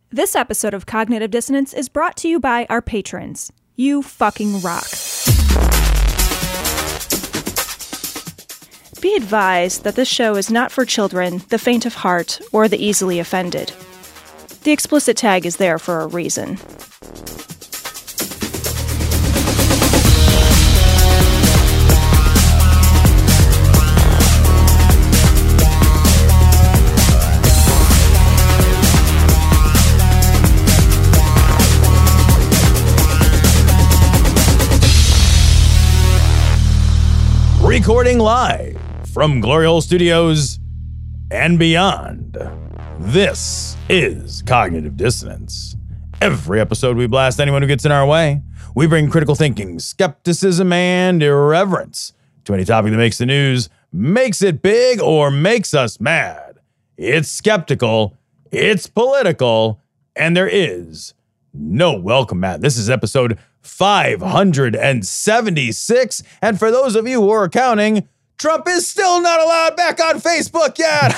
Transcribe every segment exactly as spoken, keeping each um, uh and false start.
This episode of Cognitive Dissonance is brought to you by our patrons. You fucking rock. Be advised that this show is not for children, the faint of heart, or the easily offended. The explicit tag is there for a reason. Recording live from Glory Hole Studios and beyond, this is Cognitive Dissonance. Every episode we blast anyone who gets in our way. We bring critical thinking, skepticism, and irreverence to any topic that makes the news, makes it big, or makes us mad. It's skeptical, it's political, and there is no welcome mat. This is episode five hundred seventy-six, and for those of you who are counting, Trump is still not allowed back on Facebook yet.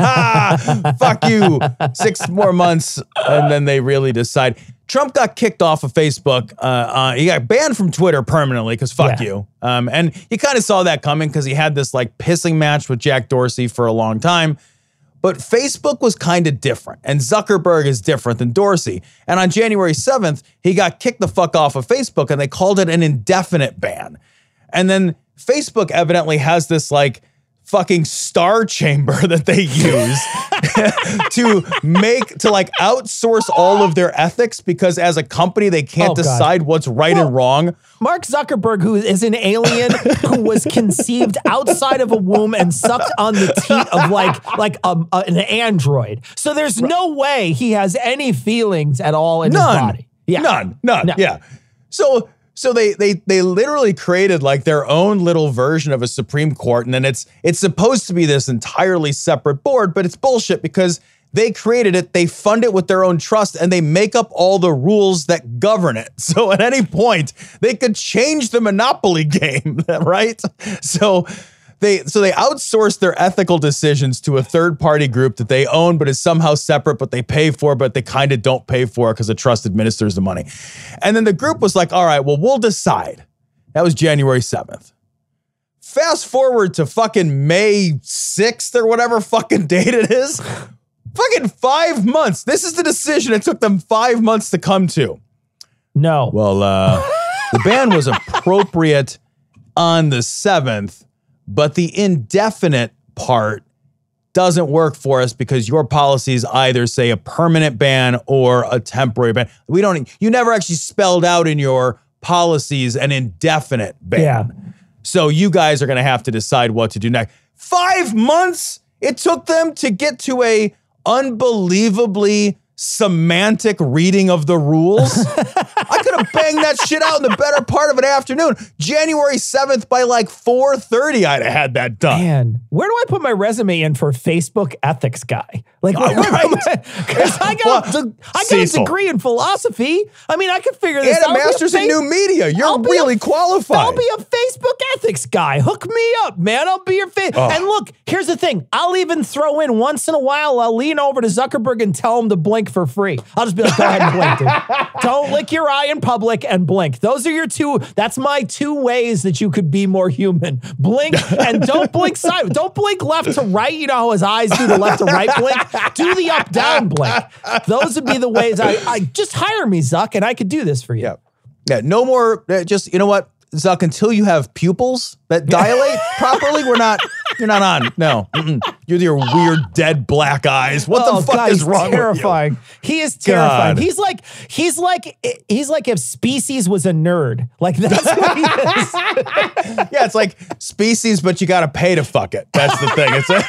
Fuck you. Six more months, and then they really decide. Trump got kicked off of Facebook. Uh, uh, he got banned from Twitter permanently because fuck yeah. you. Um, and you kind of saw that coming because he had this like pissing match with Jack Dorsey for a long time. But Facebook was kind of different, and Zuckerberg is different than Dorsey. And on January seventh, he got kicked the fuck off of Facebook, and they called it an indefinite ban. And then Facebook evidently has this like fucking star chamber that they use to make, to like outsource all of their ethics because as a company, they can't oh, decide what's right well, and wrong. Mark Zuckerberg, who is an alien who was conceived outside of a womb and sucked on the teat of like like a, a, an android. So there's right. no way he has any feelings at all in none. his body. Yeah. None, none, no. yeah. So so they they they literally created like their own little version of a Supreme Court, and then it's it's supposed to be this entirely separate board, but it's bullshit because they created it, they fund it with their own trust, and they make up all the rules that govern it. So at any point, they could change the Monopoly game, right? So they so they outsource their ethical decisions to a third-party group that they own, but is somehow separate, but they pay for, but they kind of don't pay for because the trust administers the money. And then the group was like, all right, well, we'll decide. That was January seventh. Fast forward to fucking May sixth or whatever fucking date it is. Fucking five months. This is the decision it took them five months to come to. No. Well, uh, the ban was appropriate on the seventh, but the indefinite part doesn't work for us because your policies either say a permanent ban or a temporary ban. We don't, you never actually spelled out in your policies an indefinite ban. Yeah. So you guys are going to have to decide what to do next. Five months it took them to get to a unbelievably semantic reading of the rules. I could have banged that shit out in the better part of an afternoon. January seventh by like four thirty, I'd have had that done. Man, where do I put my resume in for Facebook ethics guy? Like, oh, right. Because I got, well, a, I got a degree in philosophy. I mean, I could figure this out. And a master's in new media. You're really a, qualified. I'll be a Facebook ethics guy. Hook me up, man. I'll be your face. Oh. And look, here's the thing. I'll even throw in once in a while, I'll lean over to Zuckerberg and tell him to blink for free. I'll just be like, go ahead and blink, dude. Don't lick your eye in public and blink. Those are your two, that's my two ways that you could be more human. Blink and don't blink side. Don't blink left to right. You know how his eyes do the left to right blink? Do the up down blink. Those would be the ways I, I just hire me, Zuck, and I could do this for you. Yeah. Yeah. No more, uh, just, you know what, Zuck, until you have pupils that dilate properly, we're not, you're not on. No. Mm-mm. You're your weird dead black eyes. What oh, the fuck God, is wrong terrifying. with you? He is terrifying. God. He's like, he's like, he's like if Species was a nerd. Like that's what he is. Yeah, it's like Species, but you got to pay to fuck it. That's the thing. It's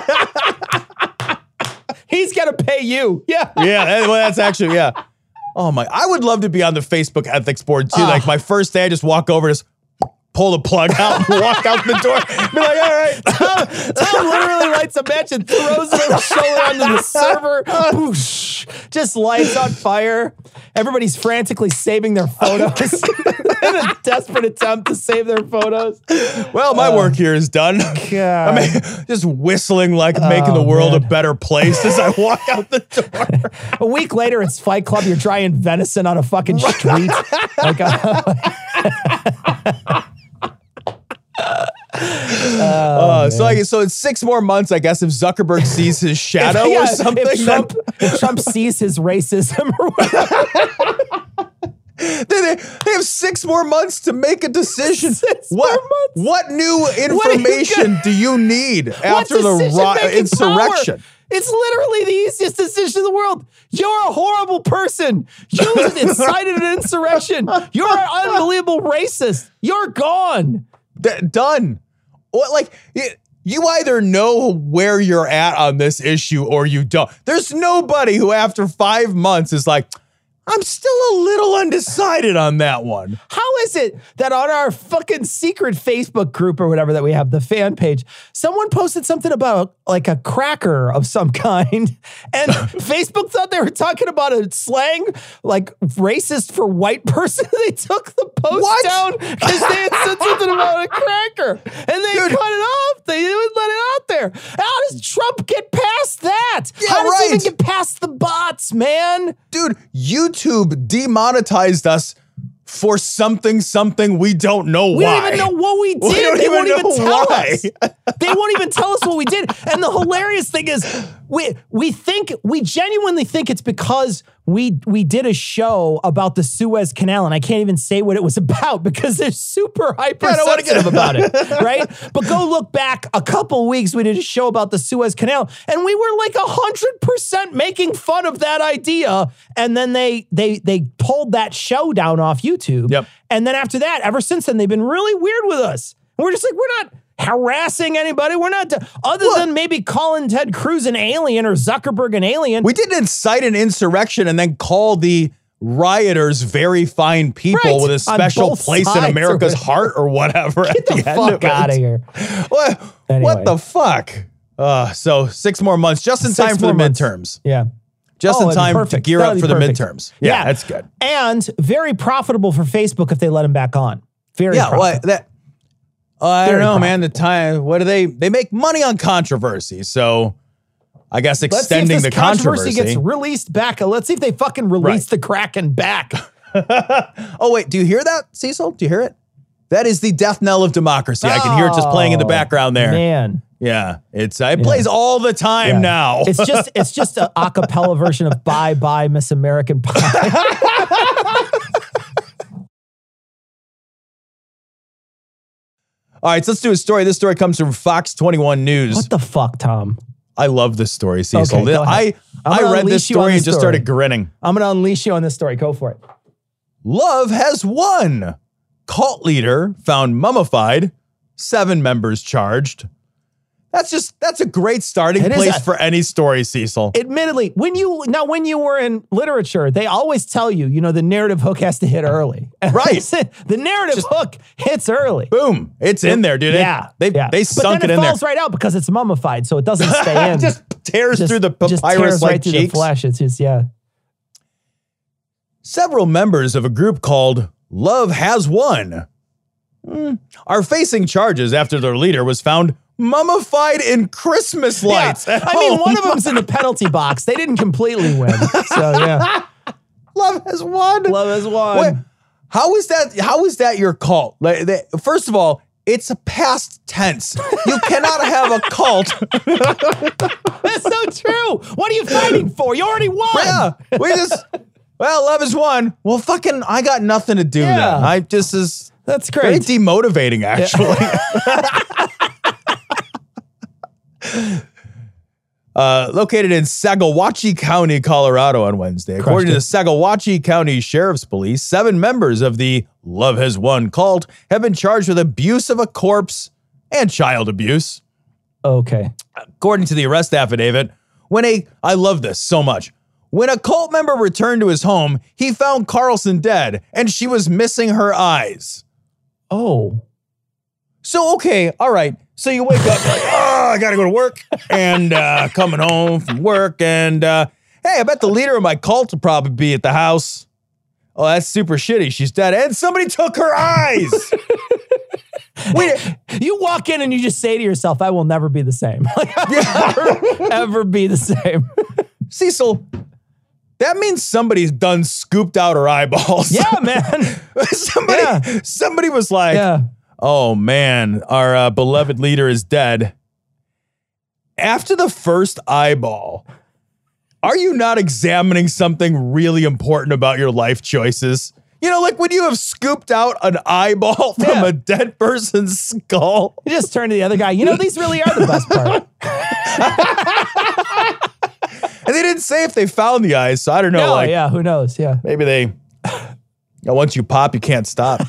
a He's got to pay you. Yeah. Yeah, well, that's actually, yeah. Oh my, I would love to be on the Facebook ethics board too. Uh, like my first day, I just walk over, just pull the plug out and walk out the door. Be like, all right. Tom, Tom literally lights a match and throws it over the shoulder onto the server. Boosh, just lights on fire. Everybody's frantically saving their photos. in a desperate attempt to save their photos. Well, my uh, work here is done. God. I mean, just whistling like oh, making the world man. a better place as I walk out the door. A week later, it's Fight Club. You're trying venison on a fucking street. like a, Oh, uh, so I so it's six more months, I guess, if Zuckerberg sees his shadow if, yeah, or something. If Trump, if Trump sees his racism or whatever. they, they, they have six more months to make a decision. Six what, what new information you do you need after the ro- insurrection? Power? It's literally the easiest decision in the world. You're a horrible person. You incited an insurrection. You're an unbelievable racist. You're gone. D- done. What, like, it, you either know where you're at on this issue or you don't. There's nobody who after five months is like, I'm still a little undecided on that one. How is it that on our fucking secret Facebook group or whatever that we have, the fan page, someone posted something about like a cracker of some kind, and Facebook thought they were talking about a slang like racist for white person. They took the post what? down because they had said something about a cracker, and they Dude. cut it off. They didn't let it out there. How does Trump get past that? Yeah, How does right. he even get past the bots, man? Dude, YouTube YouTube demonetized us for something, something we don't know we why. We don't even know what we did. We don't they even won't know even tell why. us. They won't even tell us what we did. And the hilarious thing is, we we think we genuinely think it's because we we did a show about the Suez Canal, and I can't even say what it was about because they're super hypersensitive yeah, about it, right? But go look back a couple weeks. We did a show about the Suez Canal, and we were like a hundred percent making fun of that idea. And then they they they pulled that show down off YouTube. Yep. And then after that, ever since then, they've been really weird with us. And we're just like, we're not harassing anybody. We're not, other what? than maybe calling Ted Cruz an alien or Zuckerberg an alien. We didn't incite an insurrection and then call the rioters very fine people right. with a special place in America's heart or whatever. Get at the, the fuck end out of here. What, anyway. what the fuck? Uh, so six more months, just in six time for the months. midterms. Yeah. Just oh, in time to gear That'd up for perfect. the midterms. Yeah, yeah, that's good. And very profitable for Facebook if they let him back on. Very yeah, profitable. well, that, uh, I very don't know, profitable. man. The time, what do they, they make money on controversy. So I guess extending Let's see if this the controversy. controversy gets released back. Let's see if they fucking release right. the Kraken back. Oh, wait, do you hear that, Cecil? Do you hear it? That is the death knell of democracy. Oh, I can hear it just playing in the background there. Man. Yeah, it's uh, it yeah. plays all the time yeah. now. It's just it's just an a cappella version of Bye Bye Miss American Pie. All right, so let's do a story. This story comes from Fox twenty-one News. What the fuck, Tom? I love this story, Cecil. Okay, I I read this story and just started grinning. I'm going to unleash you on this story. Go for it. Love has won. Cult leader found mummified. Seven members charged. That's just, that's a great starting it place a, for any story, Cecil. Admittedly, when you, now when you were in literature, they always tell you, you know, the narrative hook has to hit early. Right. The narrative just, hook hits early. Boom. It's in there, dude. Yeah. They, yeah. they sunk it, it in there. But then it falls right out because it's mummified, so it doesn't stay in. just tears just, through the just papyrus like right cheeks. Through the flesh. It's just, yeah. Several members of a group called Love Has Won mm, are facing charges after their leader was found mummified in Christmas lights. Yeah. I mean, one of them's in the penalty box. They didn't completely win. So, yeah. Love has won. Love has won. Wait, how is that? How is that your cult? Like, they, first of all, it's a past tense. You cannot have a cult. That's so true. What are you fighting for? You already won. Yeah. We just, well, love has won. Well, fucking, I got nothing to do yeah. now. I just is. That's great. Very demotivating, actually. Yeah. uh, located in Saguache County, Colorado on Wednesday. Crushed According it. to the Saguache County Sheriff's Police, seven members of the Love Has Won cult have been charged with abuse of a corpse and child abuse. Okay. According to the arrest affidavit, when a, I love this so much, when a cult member returned to his home, he found Carlson dead and she was missing her eyes. Oh. So, okay, all right. So you wake up like, oh, I got to go to work and uh, coming home from work. And uh, hey, I bet the leader of my cult will probably be at the house. oh, that's super shitty. She's dead. And somebody took her eyes. Wait, you walk in and you just say to yourself, I will never be the same. Like, I'll never, ever be the same. Cecil, that means somebody's done scooped out her eyeballs. Yeah, man. somebody, Yeah. somebody was like, Yeah. oh, man, our uh, beloved leader is dead. After the first eyeball, are you not examining something really important about your life choices? You know, like when you have scooped out an eyeball from Yeah. a dead person's skull. You just turn to the other guy. You know, these really are the best part. And they didn't say if they found the eyes, so I don't know. No, like, yeah, who knows? Yeah. maybe they, you know, once you pop, you can't stop.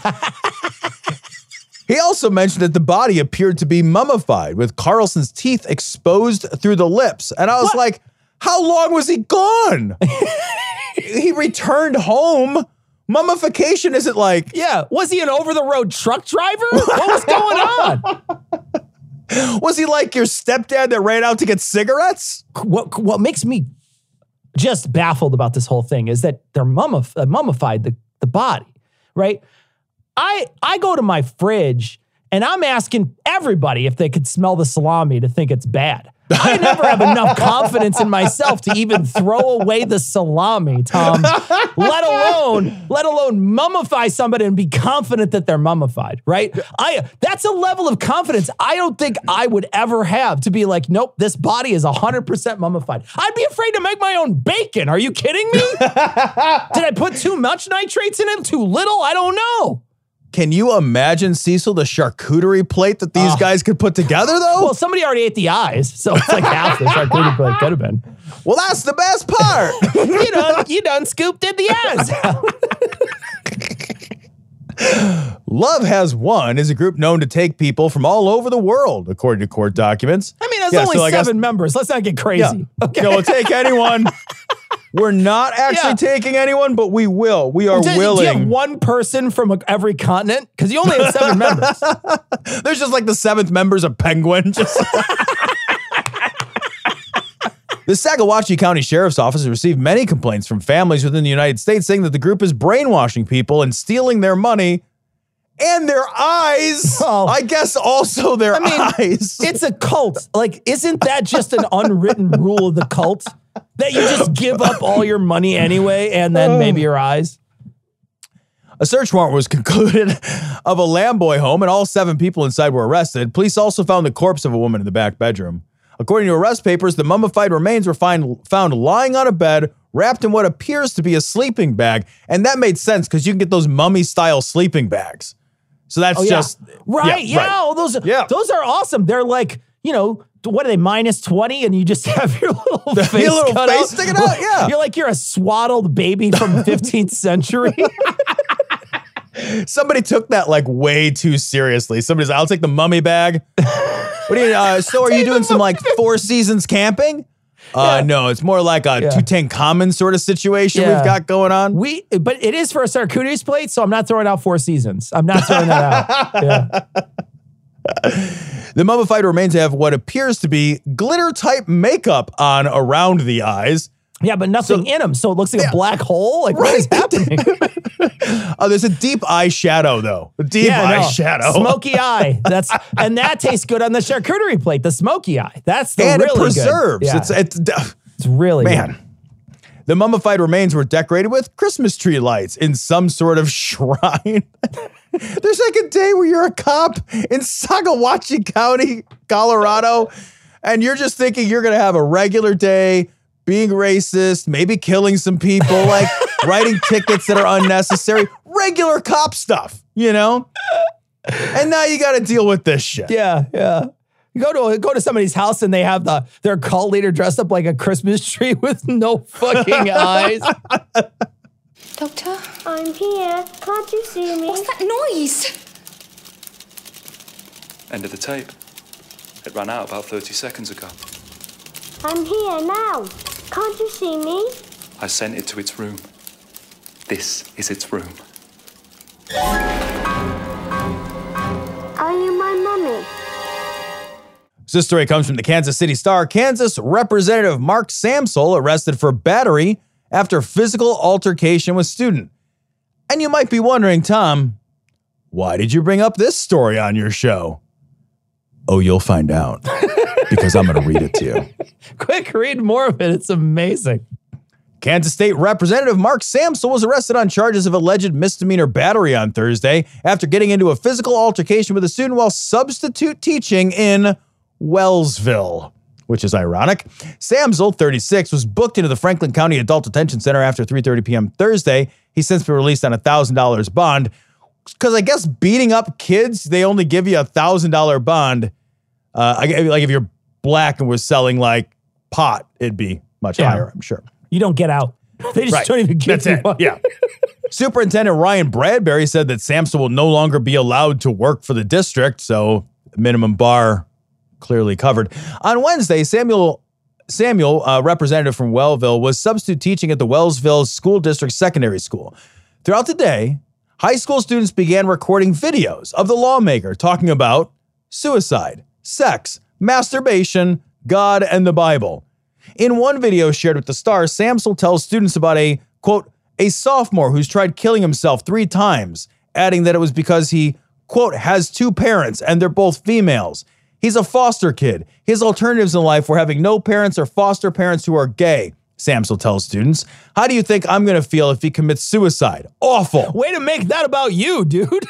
He also mentioned that the body appeared to be mummified with Carlson's teeth exposed through the lips. And I was What? like, how long was he gone? He returned home. Mummification isn't like, Yeah. Was he an over-the-road truck driver? What was going on? was he like your stepdad that ran out to get cigarettes? What, what makes me just baffled about this whole thing is that they're mummif- uh, mummified the, the body, right? I I go to my fridge and I'm asking everybody if they could smell the salami to think it's bad. I never have enough confidence in myself to even throw away the salami, Tom. Let alone, let alone mummify somebody and be confident that they're mummified, right? I that's a level of confidence I don't think I would ever have to be like, nope, this body is one hundred percent mummified. I'd be afraid to make my own bacon. Are you kidding me? Did I put too much nitrates in it? Too little? I don't know. Can you imagine, Cecil, the charcuterie plate that these Oh. guys could put together, though? Well, somebody already ate the eyes, so it's like half the charcuterie plate could have been. Well, that's the best part. You done, you done scooped in the eyes. Love Has Won is a group known to take people from all over the world, according to court documents. I mean, there's Yeah, only so I guess- seven members. Let's not get crazy. Yeah. Okay. No, we'll take anyone. We're not actually Yeah. taking anyone, but we will. We are Do- Do you have willing. one person from every continent? Because you only have seven members. There's just like the seventh members of Penguin. Just The Saguache County Sheriff's Office has received many complaints from families within the United States saying that the group is brainwashing people and stealing their money and their eyes. Oh. I guess also their I mean, eyes. It's a cult. Like, isn't that just an unwritten rule of the cult? That you just give up all your money anyway and then maybe your eyes? A search warrant was concluded of a Lamboy home, and all seven people inside were arrested. Police also found the corpse of a woman in the back bedroom. According to arrest papers, the mummified remains were find, found lying on a bed, wrapped in what appears to be a sleeping bag. And that made sense because you can get those mummy-style sleeping bags. So that's Oh, yeah. just... Right, yeah. right. Oh, those, Yeah. those are awesome. They're like, you know, what are they, minus twenty? And you just have your little face Your little cut face out? sticking out, yeah. You're like, you're a swaddled baby from the fifteenth century. Somebody took that like way too seriously. Somebody's like, I'll take the mummy bag. What do you, uh, so are you doing some like Four Seasons camping? Uh, Yeah. no, it's more like a Yeah. Tutankhamun sort of situation Yeah. we've got going on. We, but it is for a charcuterie plate, so I'm not throwing out Four Seasons. I'm not throwing that out. Yeah. The mummified remains have what appears to be glitter-type makeup on around the eyes. Yeah, but nothing in them, so it looks like Yeah. a black hole. Like, what is happening? Oh, there's a deep eyeshadow, though. A deep Yeah, no. eyeshadow. Smoky eye. That's and that tastes good on the charcuterie plate. The smoky eye. That's the and really it preserves. Good. Yeah, It's, it's, it's really man. good. The mummified remains were decorated with Christmas tree lights in some sort of shrine. There's like a day where you're a cop in Saguache County, Colorado, and you're just thinking you're going to have a regular day, being racist, maybe killing some people, like writing tickets that are unnecessary, regular cop stuff, you know? And now you got to deal with this shit. Yeah, yeah. You go to go to somebody's house and they have the their cult leader dressed up like a Christmas tree with no fucking eyes. Doctor? I'm here. Can't you see me? What's that noise? End of the tape. It ran out about thirty seconds ago. I'm here now. Can't you see me? I sent it to its room. This is its room. Are you my mummy? So this story comes from the Kansas City Star. Kansas Representative Mark Samsel arrested for battery after physical altercation with student. And you might be wondering, Tom, why did you bring up this story on your show? Oh, you'll find out because I'm going to read it to you. Quick, read more of it. It's amazing. Kansas State Representative Mark Samsel was arrested on charges of alleged misdemeanor battery on Thursday after getting into a physical altercation with a student while substitute teaching in Wellsville, which is ironic. Samsel, thirty-six, was booked into the Franklin County Adult Detention Center after three thirty p.m. Thursday. He's since been released on a one thousand dollars bond because I guess beating up kids, they only give you a one thousand dollars bond. Uh, I, like if you're black and was selling like pot, it'd be much Yeah. higher, I'm sure. You don't get out. They just Right. don't even give That's you it. money. Yeah. Superintendent Ryan Bradbury said that Samsel will no longer be allowed to work for the district, so minimum bar clearly covered. On Wednesday, Samuel Samuel, a representative from Wellsville, was substitute teaching at the Wellsville School District Secondary School. Throughout the day, high school students began recording videos of the lawmaker talking about suicide, sex, masturbation, God, and the Bible. In one video shared with the Star, Samsel tells students about a, quote, a sophomore who's tried killing himself three times, adding that it was because he, quote, has two parents and they're both females. He's a foster kid. His alternatives in life were having no parents or foster parents who are gay, Samsel tells students. How do you think I'm going to feel if he commits suicide? Awful. Way to make that about you, dude.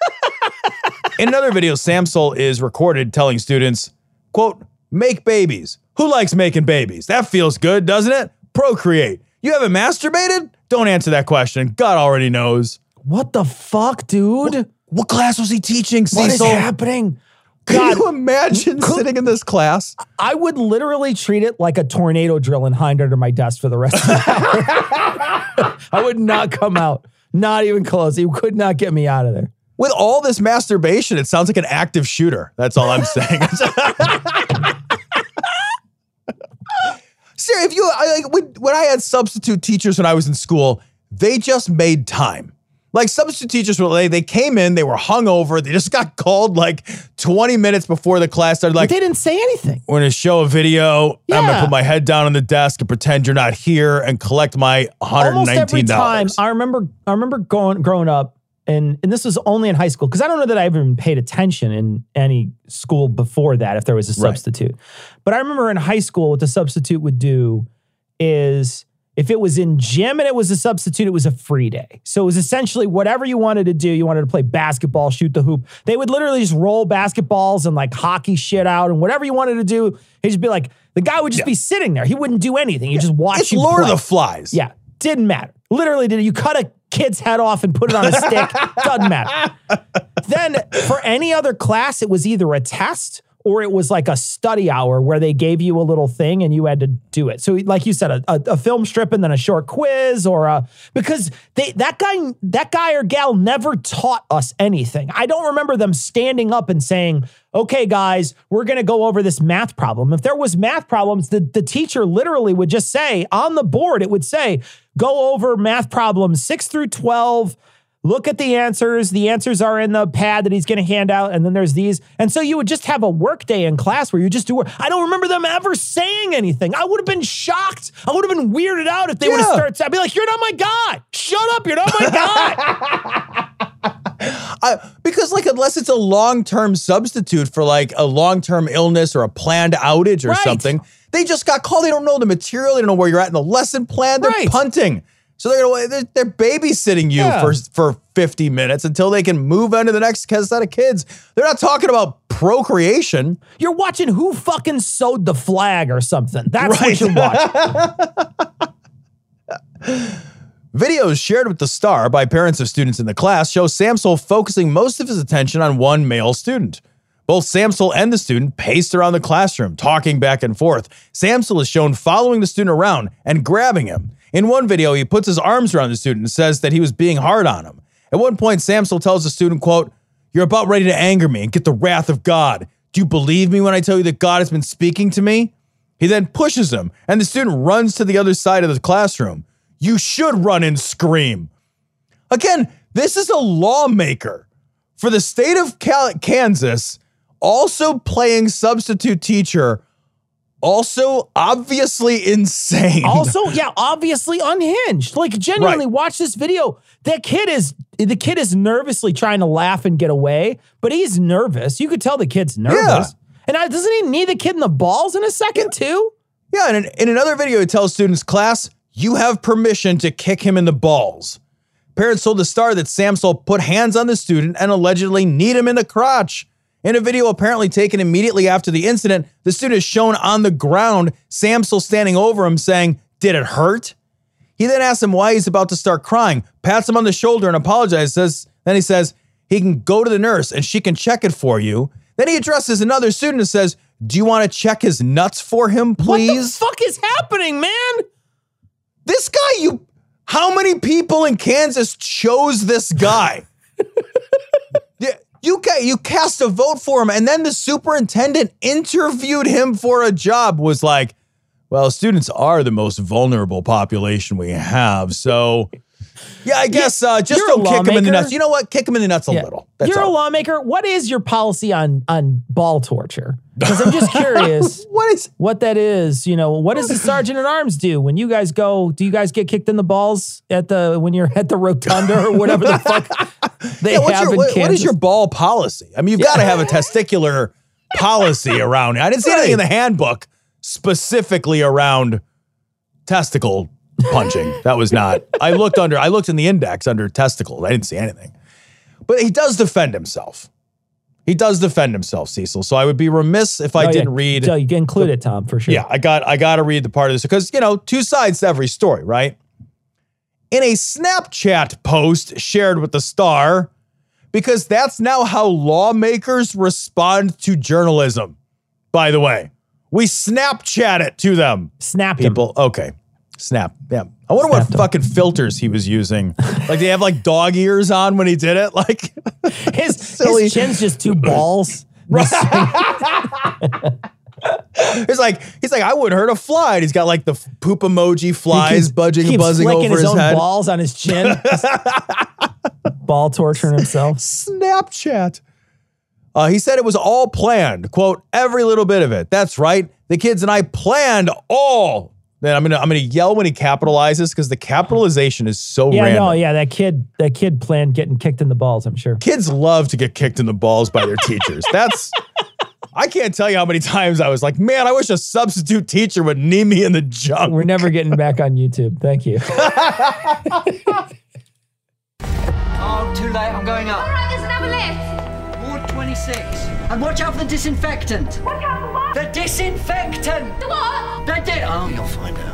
In another video, Samsel is recorded telling students, quote, make babies. Who likes making babies? That feels good, doesn't it? Procreate. You haven't masturbated? Don't answer that question. God already knows. What the fuck, dude? What, what class was he teaching, What is Cecil? happening? Can God, you imagine could- sitting in this class? I would literally treat it like a tornado drill and hide under my desk for the rest of the hour. I would not come out. Not even close. He could not get me out of there. With all this masturbation, it sounds like an active shooter. That's all I'm saying. Sarah, if you I, like when, when I had substitute teachers when I was in school, they just made time. Like substitute teachers were they they came in, they were hungover, they just got called like twenty minutes before the class started. Like, But they didn't say anything. we're gonna show a video. I'm gonna Yeah. put my head down on the desk and pretend you're not here and collect my one hundred Almost every nineteen time dollars. I remember I remember going growing up and and this was only in high school because I don't know that I even paid attention in any school before that if there was a Right. substitute. But I remember in high school what the substitute would do is if it was in gym and it was a substitute, it was a free day. So it was essentially whatever you wanted to do. You wanted to play basketball, shoot the hoop. They would literally just roll basketballs and like hockey shit out and whatever you wanted to do. He'd just be like, the guy would just be sitting there. He wouldn't do anything. He'd just watch It's you Lord play. of the Flies. Yeah, didn't matter. Literally, did you cut a kid's head off and put it on a stick? Doesn't matter. Then for any other class, it was either a test or it was like a study hour where they gave you a little thing and you had to do it. So like you said, a, a, a film strip and then a short quiz or a, because they, that guy, that guy or gal never taught us anything. I don't remember them standing up and saying, okay, guys, we're going to go over this math problem. If there was math problems, the, the teacher literally would just say on the board, it would say, go over math problems six through twelve. Look at the answers. The answers are in the pad that he's going to hand out. And then there's these. And so you would just have a work day in class where you just do work. I don't remember them ever saying anything. I would have been shocked. I would have been weirded out if they would have Yeah. started. I'd be like, you're not my guy. Shut up. You're not my guy. I, because like unless it's a long-term substitute for like a long-term illness or a planned outage or Right. something, they just got called. They don't know the material. They don't know where you're at in the lesson plan. They're Right. punting. So they're gonna they're, they're babysitting you Yeah. for for fifty minutes until they can move on to the next set of kids. They're not talking about procreation. You're watching Who Fucking Sewed the Flag or something. That's Right. what you're watching. Videos shared with the Star by parents of students in the class show Samsel focusing most of his attention on one male student. Both Samsel and the student paced around the classroom, talking back and forth. Samsel is shown following the student around and grabbing him. In one video, he puts his arms around the student and says that he was being hard on him. At one point, Samsel tells the student, quote, "You're about ready to anger me and get the wrath of God. Do you believe me when I tell you that God has been speaking to me?" He then pushes him, and the student runs to the other side of the classroom. You should run and scream. Again, this is a lawmaker for the state of Cal- Kansas, also playing substitute teacher Also, obviously insane. Also, yeah, obviously unhinged. Like, genuinely, Right. watch this video. That kid is the kid is nervously trying to laugh and get away, but he's nervous. You could tell the kid's nervous. Yeah. And I, doesn't he knee the kid in the balls in a second too? Yeah, and in, in another video, it tells students, class, you have permission to kick him in the balls. Parents told the Star that Samsel put hands on the student and allegedly kneed him in the crotch. In a video apparently taken immediately after the incident, the student is shown on the ground, Samsel standing over him saying, did it hurt? He then asks him why he's about to start crying, pats him on the shoulder and apologizes. Says, then he says, he can go to the nurse and she can check it for you. Then he addresses another student and says, do you want to check his nuts for him, please? What the fuck is happening, man? This guy, you, how many people in Kansas chose this guy? Yeah, you, ca- you cast a vote for him, and then the superintendent interviewed him for a job, was like, well, students are the most vulnerable population we have, so yeah, I guess uh, just You're don't a kick him in the lawmaker. nuts. You know what? Kick him in the nuts a Yeah. little. That's You're all. a lawmaker. What is your policy on on ball torture? Because I'm just curious What is... what that is. You know, what does the sergeant at arms do when you guys go? Do you guys get kicked in the balls at the when you're at the rotunda or whatever the fuck they Yeah, what's have your, in what, Kansas? what is your ball policy? I mean, you've got to have a testicular policy around it. I didn't see anything in the handbook specifically around testicle punching. That was not. I looked under. I looked in the index under testicles. I didn't see anything. But he does defend himself. He does defend himself, Cecil. So I would be remiss if I Oh, didn't yeah. read. So you can include it, Tom, for sure. Yeah, I got I got to read the part of this because, you know, two sides to every story, right? In a Snapchat post shared with the Star, because that's now how lawmakers respond to journalism, by the way. We Snapchat it to them. Snapped him. People, okay. Snap. Yeah. I wonder Snapped what him. fucking filters he was using. Like, they have like dog ears on when he did it. Like, His, silly. his chin's just two balls. It's like, he's like, I wouldn't hurt a fly. And he's got like the f- poop emoji flies He keeps- budging and keeps buzzing flicking over his, his, own head. balls on his chin. Ball torturing himself. Snapchat. Uh, he said it was all planned. Quote, every little bit of it. That's right. The kids and I planned all. Then I'm gonna I'm gonna yell when he capitalizes because the capitalization is so Yeah, random. no, yeah, that kid, that kid planned getting kicked in the balls, I'm sure. Kids love to get kicked in the balls by their teachers. That's I can't tell you how many times I was like, man, I wish a substitute teacher would knee me in the junk. We're never getting back on YouTube. Thank you. Oh, too late. I'm going up. All right, there's another lift. Ward twenty-six. And watch out for the disinfectant. Watch out for what? The disinfectant. The what? The di- oh, you'll find out.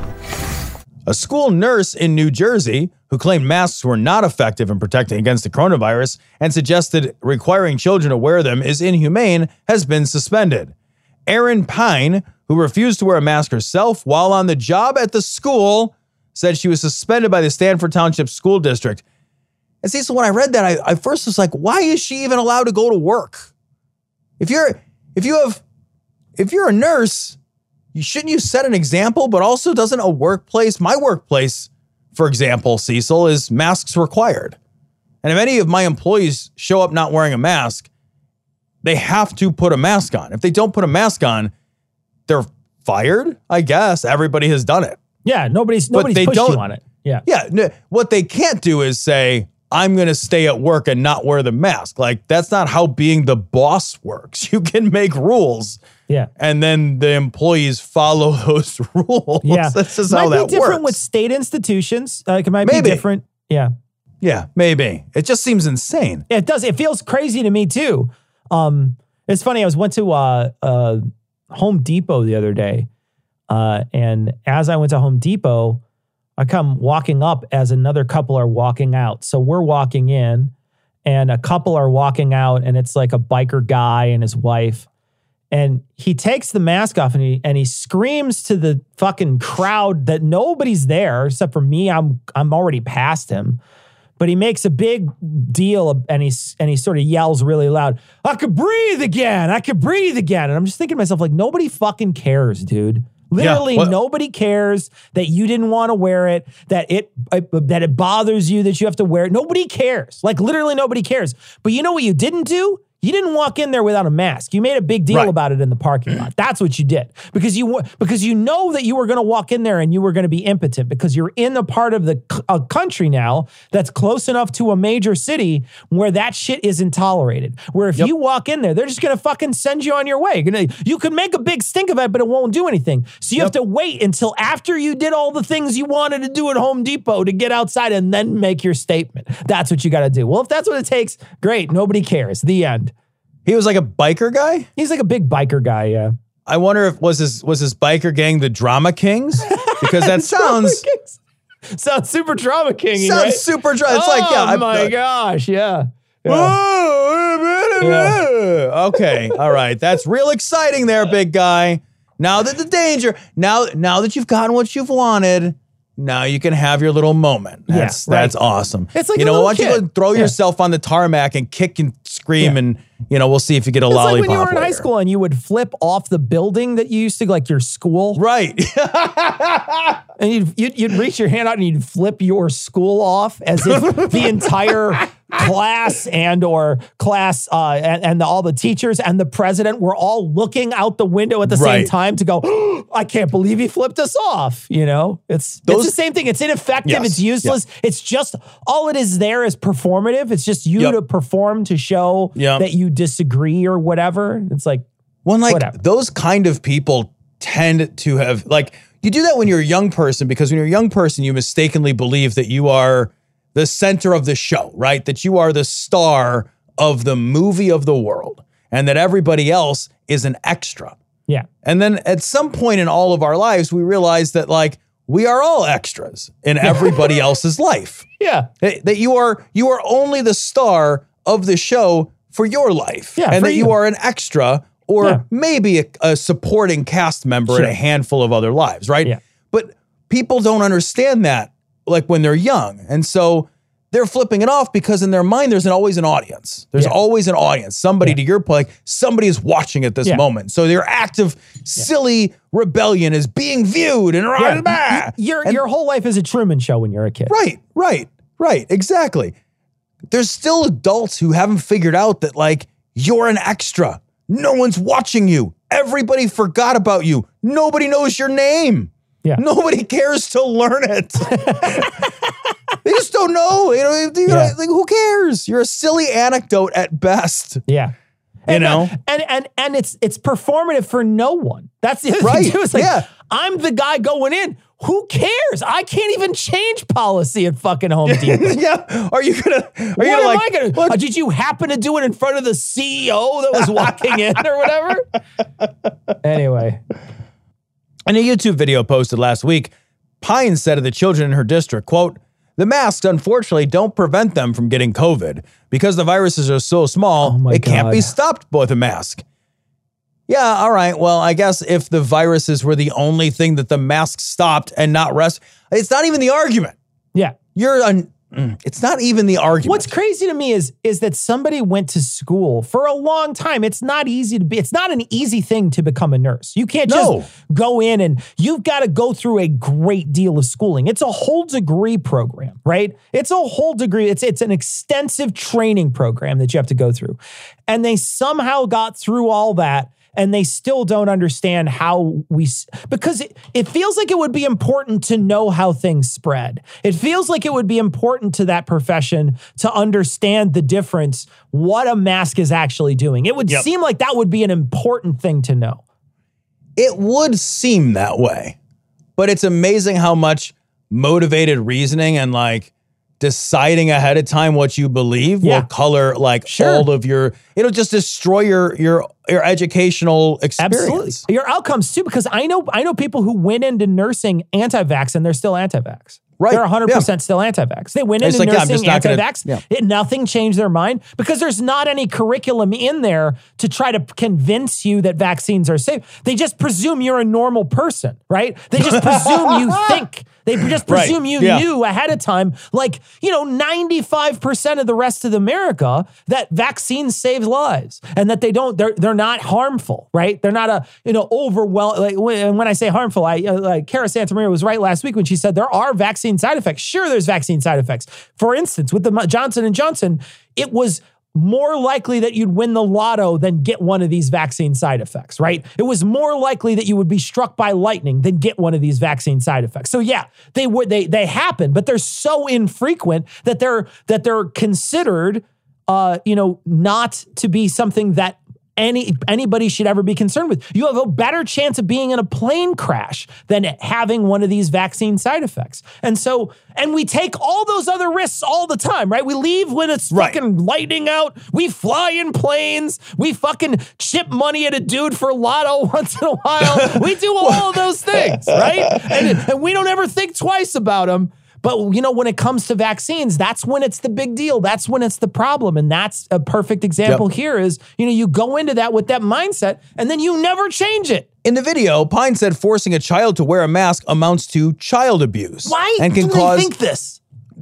A school nurse in New Jersey who claimed masks were not effective in protecting against the coronavirus and suggested requiring children to wear them is inhumane has been suspended. Erin Pine, who refused to wear a mask herself while on the job at the school, said she was suspended by the Stanford Township School District. And see, so when I read that, I, I first was like, why is she even allowed to go to work? If you're, if you have, if you're a nurse, you shouldn't you set an example, but also doesn't a workplace, my workplace, for example, Cecil, is masks required. And if any of my employees show up not wearing a mask, they have to put a mask on. If they don't put a mask on, they're fired, I guess. Everybody has done it. Yeah, nobody's But nobody's they pushed you don't- on it. Yeah. Yeah, n- what they can't do is say, I'm going to stay at work and not wear the mask. Like, that's not how being the boss works. You can make rules. Yeah. And then the employees follow those rules. Yeah. That's just might how that be different works. with state institutions. Like it might Maybe. be different. Yeah. Yeah, maybe. It just seems insane. It does. It feels crazy to me too. Um, it's funny. I was went to uh, uh, Home Depot the other day, uh, and as I went to Home Depot, I come walking up as another couple are walking out. So we're walking in, and a couple are walking out, and it's like a biker guy and his wife. And he takes the mask off and he and he screams to the fucking crowd that nobody's there except for me. I'm I'm already past him. But he makes a big deal of, and he's and he sort of yells really loud, I could breathe again. I could breathe again. And I'm just thinking to myself, like, nobody fucking cares, dude. Literally, Yeah, well- nobody cares that you didn't want to wear it, that it uh, that it bothers you that you have to wear it. Nobody cares. Like, literally, nobody cares. But you know what you didn't do? You didn't walk in there without a mask. You made a big deal Right. about it in the parking lot. That's what you did. Because you because you know that you were going to walk in there and you were going to be impotent because you're in a part of the c- a country now that's close enough to a major city where that shit isn't tolerated. Where if Yep. you walk in there, they're just going to fucking send you on your way. Gonna- You can make a big stink of it, but it won't do anything. So you have to wait until after you did all the things you wanted to do at Home Depot to get outside and then make your statement. That's what you got to do. Well, if that's what it takes, great. Nobody cares. The end. He was like a biker guy? He's like a big biker guy, yeah. I wonder if was his was his biker gang the Drama Kings? Because that sounds Sounds super drama king, sounds right? super drama. It's oh like, yeah, I'm my like, gosh, yeah. yeah. Oh, okay. All right. That's real exciting there, big guy. Now that the danger, now now that you've gotten what you've wanted, now you can have your little moment. That's Yeah, right. that's awesome. It's like you a know, little why don't you kid. go throw Yeah. yourself on the tarmac and kick and scream Yeah. and you know, we'll see if you get a It's lollipop. like when you were in high later. school and you would flip off the building that you used to, like your school, Right. and you'd, you'd, you'd reach your hand out and you'd flip your school off as if the entire class and or class uh, and, and the, all the teachers and the president were all looking out the window at the same Right. time to go, oh, I can't believe he flipped us off. You know, it's, Those- it's the same thing. It's ineffective. Yes. It's useless. It's just, all it is there is performative. It's just you Yep. to perform to show Yep. that you disagree or whatever. It's like, Well, like Whatever. those kind of people tend to have like you do that when you're a young person because when you're a young person, you mistakenly believe that you are the center of the show, right? That you are the star of the movie of the world and that everybody else is an extra. yeah. And then at some point in all of our lives, we realize that like we are all extras in everybody else's life. Yeah. That that you are you are only the star of the show for your life. Yeah, and for that you. you. are an extra or Yeah. maybe a, a supporting cast member in Sure. a handful of other lives, right? Yeah. But people don't understand that like when they're young. And so they're flipping it off because in their mind, there's an, always an audience. There's Yeah. always an audience. Somebody Yeah. to your point, like somebody is watching at this Yeah. moment. So their act of silly rebellion is being viewed and Yeah. yeah. Y- Your, And- your whole life is a Truman Show when you're a kid. Right, right, right. Exactly. There's still adults who haven't figured out that, like, you're an extra. No one's watching you. Everybody forgot about you. Nobody knows your name. Yeah. Nobody cares to learn it. They just don't know. You know, you know, Yeah. like, who cares? You're a silly anecdote at best. Yeah. You And, know? and and and it's it's performative for no one. That's the other Right, thing too. It's like, yeah. I'm the guy going in. Who cares? I can't even change policy at fucking Home Depot. Yeah. Are you gonna? Are you What gonna am like? I gonna? what- Uh, did you happen to do it in front of the C E O that was walking in or whatever? Anyway, In a YouTube video posted last week, Pine said of the children in her district, quote, "The masks, unfortunately, don't prevent them from getting COVID. Because the viruses are so small, Oh my it can't be God. stopped with a mask." Yeah, all right. Well, I guess if the viruses were the only thing that the mask stopped and not rest, it's not even the argument. yeah. You're an, mm, it's not even the argument. What's crazy to me is is that somebody went to school for a long time. It's not easy to be. It's not an easy thing to become a nurse. You can't just No. go in and you've got to go through a great deal of schooling. It's a whole degree program, right? It's a whole degree. It's it's an extensive training program that you have to go through. And they somehow got through all that. And they still don't understand how we, s- because it, it feels like it would be important to know how things spread. It feels like it would be important to that profession to understand the difference, what a mask is actually doing. It would Yep. seem like that would be an important thing to know. It would seem that way, but it's amazing how much motivated reasoning and like deciding ahead of time what you believe Yeah. will color like Sure. all of your, it'll just destroy your, your, your educational experience. Absolutely. Your outcomes too, because I know I know people who went into nursing anti-vax and they're still anti-vax. Right. They're one hundred percent still anti-vax. They went It's into like, yeah, I'm nursing just not gonna- anti-vax. yeah. It, nothing changed their mind because there's not any curriculum in there to try to convince you that vaccines are safe. They just presume you're a normal person, right? They just presume you think. They just Right. presume you Yeah. knew ahead of time, like, you know, ninety-five percent of the rest of America, that vaccines save lives and that they don't, they're, they're not harmful, right? They're not a, you know, overwhelming. Like when, when I say harmful, I, uh, like Cara Santamaria was right last week when she said there are vaccine side effects. Sure, there's vaccine side effects. For instance, with the Johnson and Johnson, it was more likely that you'd win the lotto than get one of these vaccine side effects, right? It was more likely that you would be struck by lightning than get one of these vaccine side effects. So yeah, they would they they happen, but they're so infrequent that they're that they're considered uh, you know, not to be something that any anybody should ever be concerned with. You have a better chance of being in a plane crash than having one of these vaccine side effects. And so, and we take all those other risks all the time, right? We leave when it's Right. fucking lightning out. We fly in planes. We fucking chip money at a dude for lotto once in a while. We do all of those things, right? And, and we don't ever think twice about them. But, you know, when it comes to vaccines, that's when it's the big deal. That's when it's the problem. And that's a perfect example Yep. here is, you know, you go into that with that mindset and then you never change it. In the video, Pine said forcing a child to wear a mask amounts to child abuse. Why and can do cause they think this?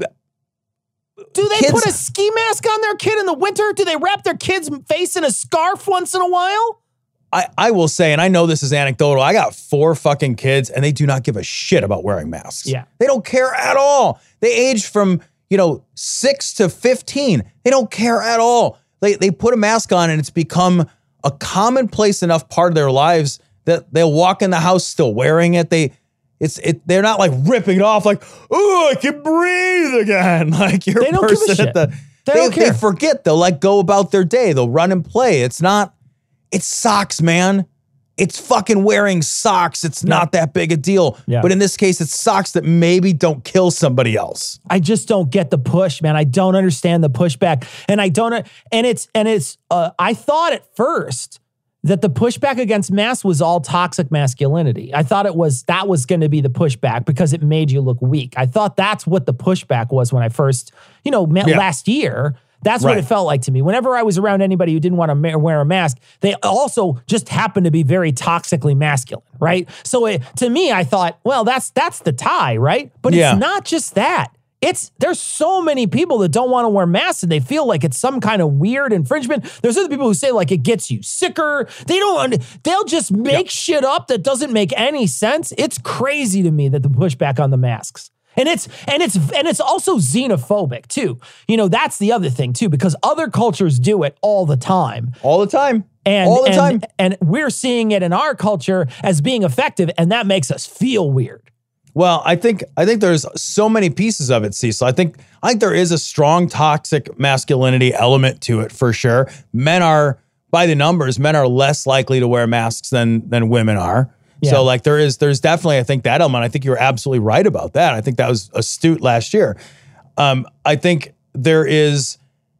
Do they Kids- put a ski mask on their kid in the winter? Do they wrap their kid's face in a scarf once in a while? I, I will say, and I know this is anecdotal, I got four fucking kids and they do not give a shit about wearing masks. Yeah. They don't care at all. They age from, you know, six to fifteen. They don't care at all. They, they put a mask on and it's become a commonplace enough part of their lives that they'll walk in the house still wearing it. They, it's, it, they're not like ripping it off like, oh, I can breathe again. Like you're They a don't give a person shit. at the, They they, don't care. they forget. They'll like go about their day. They'll run and play. It's not, It's socks, man. It's fucking wearing socks. It's not that big a deal. Yeah. But in this case, it's socks that maybe don't kill somebody else. I just don't get the push, man. I don't understand the pushback. And I don't, and it's, and it's, uh, I thought at first that the pushback against masks was all toxic masculinity. I thought it was, that was going to be the pushback because it made you look weak. I thought that's what the pushback was when I first, you know, met Yeah. last year. That's what Right. it felt like to me. Whenever I was around anybody who didn't want to ma- wear a mask, they also just happened to be very toxically masculine, right? So it, to me, I thought, well, that's that's the tie, right? But Yeah. it's not just that. It's there's so many people that don't want to wear masks and they feel like it's some kind of weird infringement. There's other people who say like it gets you sicker. They don't. They'll just make shit up that doesn't make any sense. It's crazy to me that the pushback on the masks. And it's and it's and it's also xenophobic too. You know, that's the other thing too, because other cultures do it all the time. All the time. And, All the and, time. And we're seeing it in our culture as being effective, and that makes us feel weird. Well, I think I think there's so many pieces of it, Cecil. I think I think there is a strong toxic masculinity element to it for sure. Men are, by the numbers, men are less likely to wear masks than than women are. Yeah. So like there is, there's definitely, I think that element. I think you're absolutely right about that. I think that was astute last year. Um, I think there is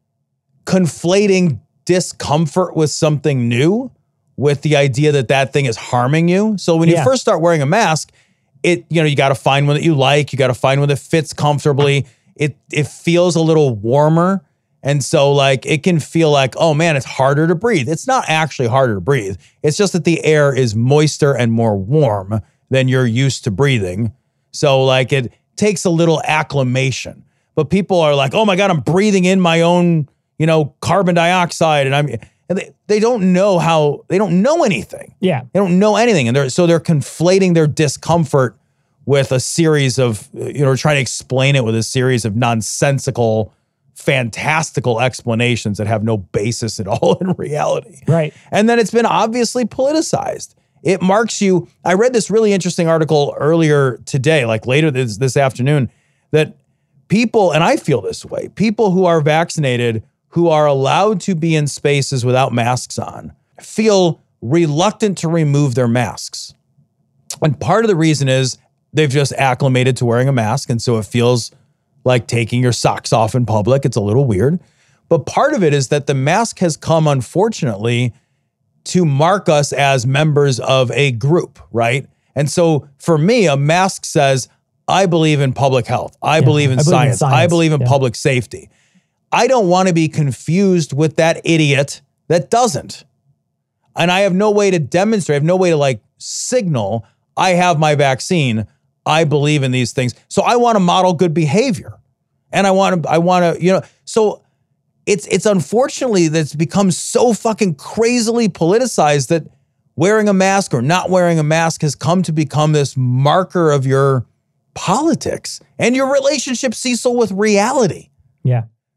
conflating discomfort with something new with the idea that that thing is harming you. So when you Yeah. first start wearing a mask, it, you know, you got to find one that you like. You got to find one that fits comfortably. It, it feels a little warmer. And so like, it can feel like, oh man, it's harder to breathe. It's not actually harder to breathe. It's just that the air is moister and more warm than you're used to breathing. So like it takes a little acclimation, but people are like, oh my God, I'm breathing in my own, you know, carbon dioxide. And I'm, and they, they don't know how, they don't know anything. Yeah. They don't know anything. And they're, so they're conflating their discomfort with a series of, you know, trying to explain it with a series of nonsensical, fantastical explanations that have no basis at all in reality. Right. And then it's been obviously politicized. It marks you. I read this really interesting article earlier today, like later this, this afternoon, that people, and I feel this way, people who are vaccinated, who are allowed to be in spaces without masks on, feel reluctant to remove their masks. And part of the reason is they've just acclimated to wearing a mask. And so it feels like taking your socks off in public. It's a little weird. But part of it is that the mask has come, unfortunately, to mark us as members of a group, right? And so for me, a mask says, I believe in public health. I, Yeah, believe, in I believe in science. I science. believe in Yeah. public safety. I don't want to be confused with that idiot that doesn't. And I have no way to demonstrate, I have no way to like signal, I have my vaccine. I believe in these things. So I want to model good behavior. And I want to, I want to, you know, so it's, it's unfortunately that's become so fucking crazily politicized that wearing a mask or not wearing a mask has come to become this marker of your politics and your relationship, Cecil, with reality. Yeah.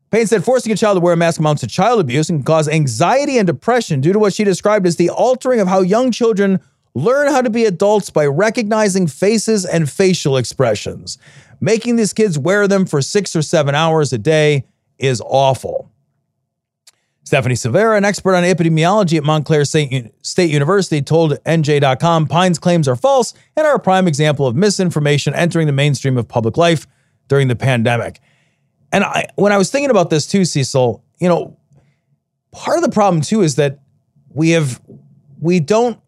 Payne said forcing a child to wear a mask amounts to child abuse and can cause anxiety and depression due to what she described as the altering of how young children learn how to be adults by recognizing faces and facial expressions. Making these kids wear them for six or seven hours a day is awful. Stephanie Silvera, an expert on epidemiology at Montclair State University, told N J dot com, Pine's claims are false and are a prime example of misinformation entering the mainstream of public life during the pandemic. And I, when I was thinking about this too, Cecil, you know, part of the problem too is that we have, we don't,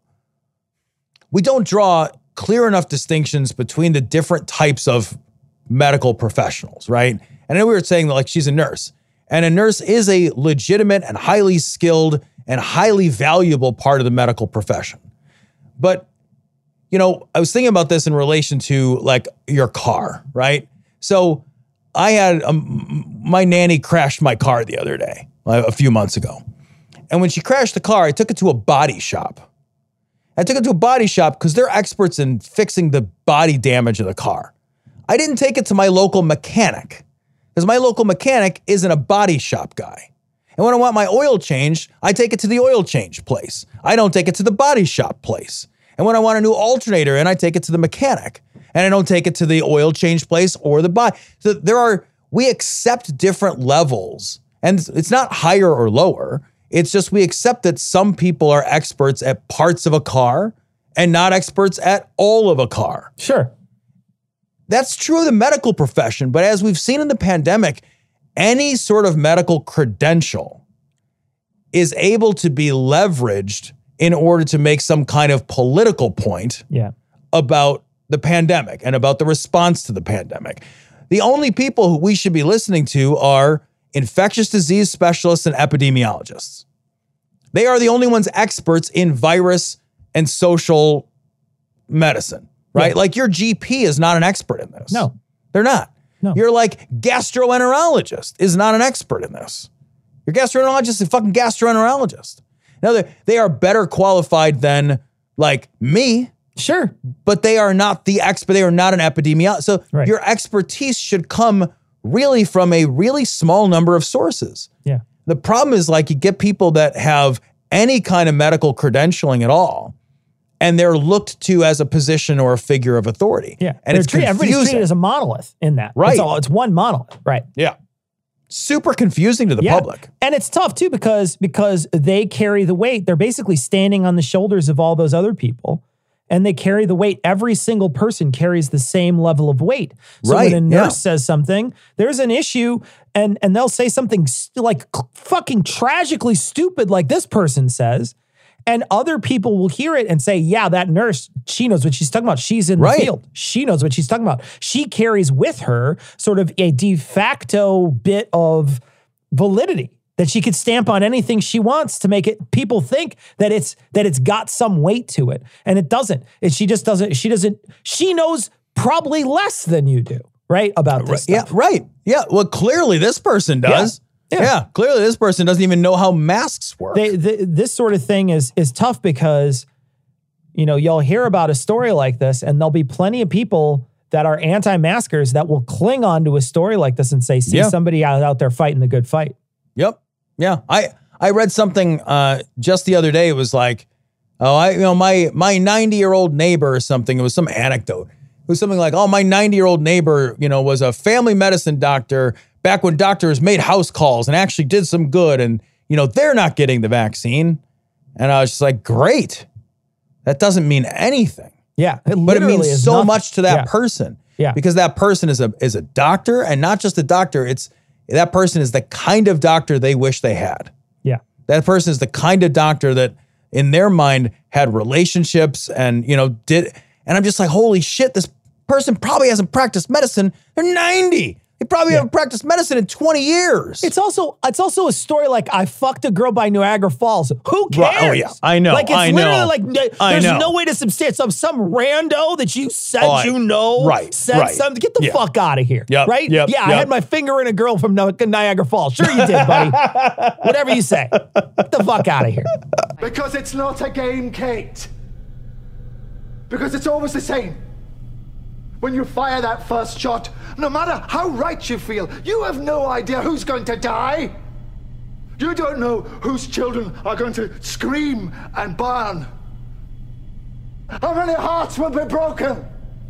we don't draw clear enough distinctions between the different types of medical professionals, right? And I know we were saying that like she's a nurse, and a nurse is a legitimate and highly skilled and highly valuable part of the medical profession. But, you know, I was thinking about this in relation to like your car, right? So I had, um, my nanny crashed my car the other day, a few months ago. And when she crashed the car, I took it to a body shop. I took it to a body shop because they're experts in fixing the body damage of the car. I didn't take it to my local mechanic because my local mechanic isn't a body shop guy. And when I want my oil changed, I take it to the oil change place. I don't take it to the body shop place. And when I want a new alternator in, I take it to the mechanic. And I don't take it to the oil change place or the body. So there are, we accept different levels. And it's not higher or lower. It's just we accept that some people are experts at parts of a car and not experts at all of a car. Sure. That's true of the medical profession. But as we've seen in the pandemic, any sort of medical credential is able to be leveraged in order to make some kind of political point yeah. about the pandemic and about the response to the pandemic. The only people who we should be listening to are infectious disease specialists and epidemiologists. They are the only ones experts in virus and social medicine, right? Yeah. Like your G P is not an expert in this. No. They're not. No. Your like gastroenterologist is not an expert in this. Your gastroenterologist is a fucking gastroenterologist. Now, they, they are better qualified than like me. Sure. But they are not the expert. They are not an epidemiologist. So right. your expertise should come really from a really small number of sources. Yeah. The problem is like you get people that have any kind of medical credentialing at all, and they're looked to as a position or a figure of authority. Yeah. And it's treated, confusing. Everybody's treated as a monolith in that. Right. It's, all, it's one monolith. Right. Yeah. Super confusing to the yeah. public. And it's tough too because because they carry the weight. They're basically standing on the shoulders of all those other people. And they carry the weight. Every single person carries the same level of weight. So right, when a nurse yeah. says something, there's an issue, and, and they'll say something st- like fucking tragically stupid like this person says, and other people will hear it and say, yeah, that nurse, she knows what she's talking about. She's in right. the field. She knows what she's talking about. She carries with her sort of a de facto bit of validity that she could stamp on anything she wants to make it people think that it's that it's got some weight to it, and it doesn't. And she just doesn't. She doesn't. She knows probably less than you do, right? About this right, stuff. Yeah, right. Yeah. Well, clearly this person does. Yeah. Yeah. Yeah. yeah. Clearly this person doesn't even know how masks work. They, the, this sort of thing is is tough because, you know, you'll hear about a story like this, and there'll be plenty of people that are anti-maskers that will cling on to a story like this and say, see yeah. somebody out, out there fighting the good fight. Yep. Yeah, I, I read something uh, just the other day. It was like, oh, I you know my my ninety year old neighbor or something. It was some anecdote. It was something like, oh, my ninety year old neighbor, you know, was a family medicine doctor back when doctors made house calls and actually did some good, and you know they're not getting the vaccine. And I was just like, great. That doesn't mean anything. Yeah, it but it means is so nothing. much to that yeah. person. Yeah, because that person is a is a doctor, and not just a doctor. It's that person is the kind of doctor they wish they had. Yeah. That person is the kind of doctor that in their mind had relationships and, you know, did. And I'm just like, holy shit, this person probably hasn't practiced medicine. They're ninety. They probably Yeah. haven't practiced medicine in twenty years. It's also it's also a story like I fucked a girl by Niagara Falls. Who cares? Right. Oh, yeah. I know. Like it's I literally know. like n- I there's know. no way to substantiate some some rando that you said Oh, I- you know right, said right. something. Get the Yeah. fuck out of here. Yep, Right? yep, yeah, I yep. had my finger in a girl from Ni- Niagara Falls. Sure you did, buddy. Whatever you say. Get the fuck out of here. Because it's not a game, Kate. Because it's always the same. When you fire that first shot, no matter how right you feel, you have no idea who's going to die. You don't know whose children are going to scream and burn. How many hearts will be broken?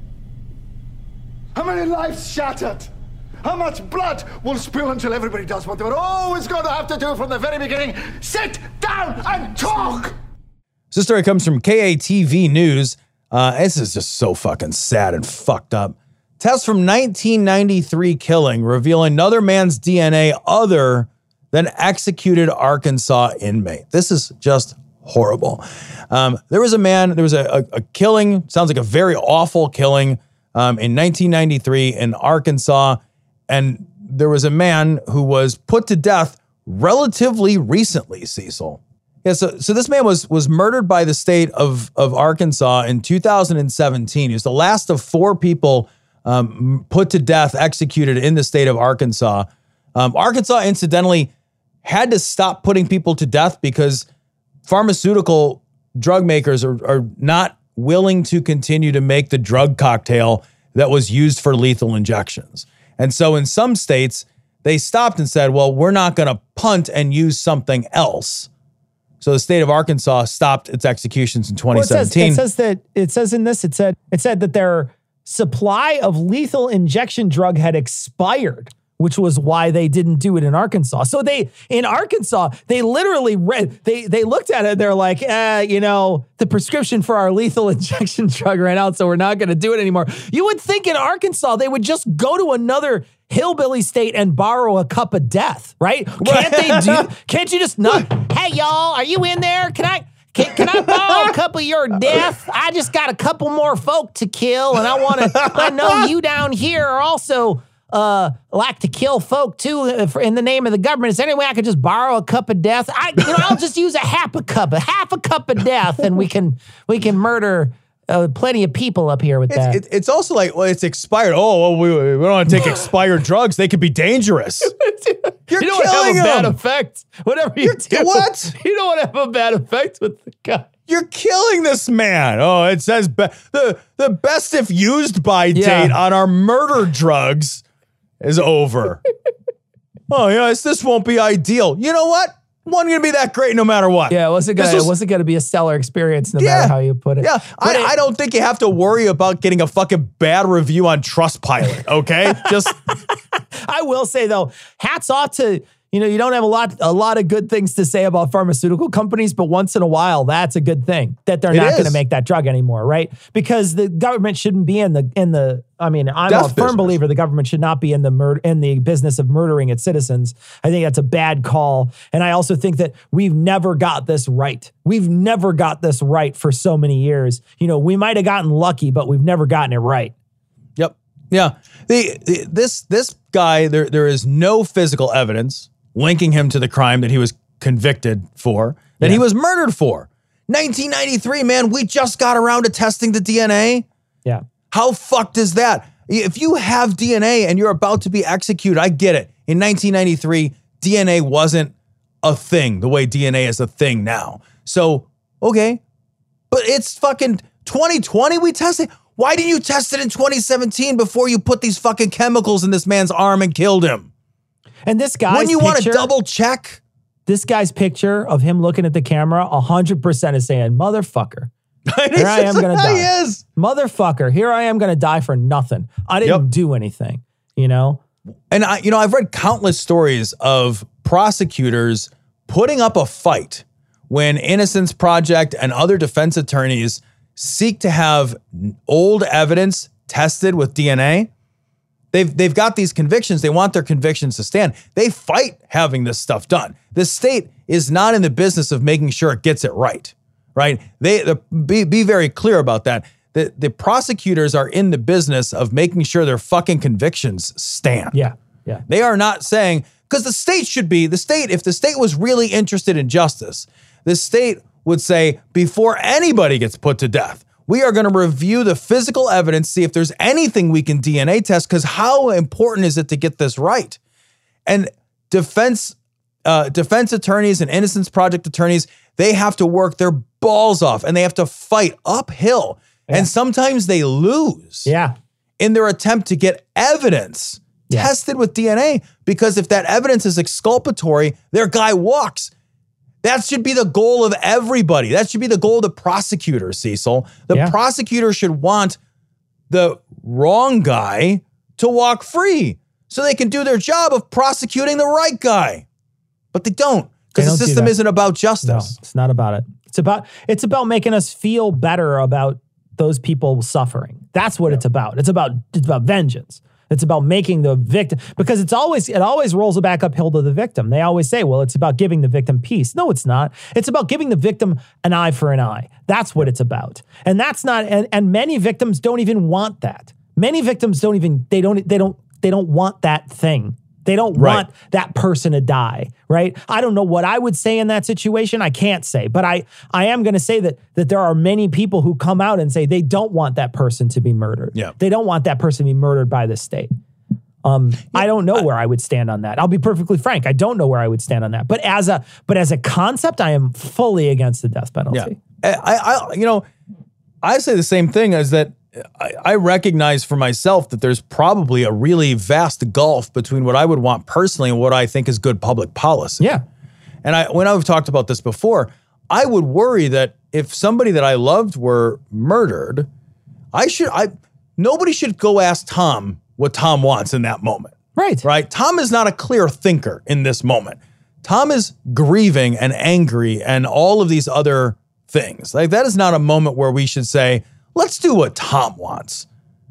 How many lives shattered? How much blood will spill until everybody does what they were always going to have to do from the very beginning? Sit down and talk! This story comes from K A T V News. Uh, this is just so fucking sad and fucked up. Tests from nineteen ninety-three killing reveal another man's D N A other than executed Arkansas inmate. This is just horrible. Um, there was a man, there was a, a, a killing, sounds like a very awful killing um, in nineteen ninety-three in Arkansas. And there was a man who was put to death relatively recently, Cecil. Yeah, so, so this man was was murdered by the state of, of Arkansas in two thousand seventeen. He was the last of four people um, put to death, executed in the state of Arkansas. Um, Arkansas, incidentally, had to stop putting people to death because pharmaceutical drug makers are, are not willing to continue to make the drug cocktail that was used for lethal injections. And so in some states, they stopped and said, well, we're not going to punt and use something else. So the state of Arkansas stopped its executions in twenty seventeen. Well, it, says, it says that it says in this, it said it said that their supply of lethal injection drug had expired, which was why they didn't do it in Arkansas. So they in Arkansas, they literally read, they they looked at it, they're like, eh, you know, the prescription for our lethal injection drug ran out, so we're not going to do it anymore. You would think in Arkansas they would just go to another hillbilly state and borrow a cup of death, right? Can't they do? Can't you just not? Hey, y'all, are you in there? Can I? Can, can I borrow a cup of your death? I just got a couple more folk to kill, and I want to. I know you down here are also uh, like to kill folk too in the name of the government. Is there any way I could just borrow a cup of death? I, you know, I'll just use a half a cup, a half a cup of death, and we can we can murder. Uh, plenty of people up here with it's, that. It, it's also like, well, it's expired. Oh, well, we, we don't want to take expired drugs. They could be dangerous. You're you don't killing have a bad him. effect. Whatever you You're, do. What? You don't want to have a bad effect with the guy. You're killing this man. Oh, it says be- the, the best if used by Yeah. date on our murder drugs is over. Oh, yes, this won't be ideal. You know what? Wasn't going to be that great no matter what. Yeah, it wasn't gonna, was, it wasn't going to be a stellar experience no yeah, matter how you put it. Yeah, I, it, I don't think you have to worry about getting a fucking bad review on Trustpilot, okay? Just I will say though, hats off to, you know, you don't have a lot a lot of good things to say about pharmaceutical companies, but once in a while, that's a good thing that they're It not going to is. make that drug anymore, right? Because the government shouldn't be in the in the. I mean, I'm Death a firm business. believer the government should not be in the mur- in the business of murdering its citizens. I think that's a bad call, and I also think that we've never got this right. We've never got this right for so many years. You know, we might have gotten lucky, but we've never gotten it right. Yep. Yeah. The, the this this guy, there there is no physical evidence linking him to the crime that he was convicted for, that Yeah. he was murdered for. nineteen ninety-three, man, we just got around to testing the D N A. Yeah. How fucked is that? If you have D N A and you're about to be executed, I get it. In nineteen ninety-three, D N A wasn't a thing the way D N A is a thing now. So, okay. But it's fucking twenty twenty we tested. Why didn't you test it in twenty seventeen before you put these fucking chemicals in this man's arm and killed him? And this guy's When you want to picture- double check? This guy's picture of him looking at the camera, one hundred percent is saying, motherfucker, here I am going to die. He is. Motherfucker, here I am going to die for nothing. I didn't Yep. do anything, you know? And I, you know, I've read countless stories of prosecutors putting up a fight when Innocence Project and other defense attorneys seek to have old evidence tested with D N A. They've they've got these convictions. They want their convictions to stand. They fight having this stuff done. The state is not in the business of making sure it gets it right, right? They the, be be very clear about that. The the prosecutors are in the business of making sure their fucking convictions stand. Yeah, yeah. They are not saying, because the state should be, the state, if the state was really interested in justice, the state would say, before anybody gets put to death, we are going to review the physical evidence, see if there's anything we can D N A test, because how important is it to get this right? And defense uh, defense attorneys and Innocence Project attorneys, they have to work their balls off and they have to fight uphill. Yeah. And sometimes they lose. Yeah. in their attempt to get evidence Yeah. tested with D N A, because if that evidence is exculpatory, their guy walks. That should be the goal of everybody. That should be the goal of the prosecutor, Cecil. The Yeah. prosecutor should want the wrong guy to walk free so they can do their job of prosecuting the right guy. But they don't, They because don't the do system that. isn't about No, justice. it's not about it. It's about it's about making us feel better about those people suffering. That's what it's about. It's about it's about vengeance. It's about making the victim, because it's always it always rolls it back uphill to the victim. They always say, well, it's about giving the victim peace. No, it's not. It's about giving the victim an eye for an eye. That's what it's about. And that's not and, and many victims don't even want that. Many victims don't even they don't they don't they don't want that thing. They don't Right. want that person to die, right? I don't know what I would say in that situation. I can't say, but I I am going to say that that there are many people who come out and say they don't want that person to be murdered. Yeah. They don't want that person to be murdered by the state. Um, I don't know where I would stand on that. I'll be perfectly frank. I don't know where I would stand on that. But as a but as a concept, I am fully against the death penalty. Yeah. I, I, you know, I say the same thing, as that I, I recognize for myself that there's probably a really vast gulf between what I would want personally and what I think is good public policy. Yeah. And I, when I've talked about this before, I would worry that if somebody that I loved were murdered, I should, I, nobody should go ask Tom what Tom wants in that moment. Right. Right? Tom is not a clear thinker in this moment. Tom is grieving and angry and all of these other things. Like, that is not a moment where we should say, let's do what Tom wants.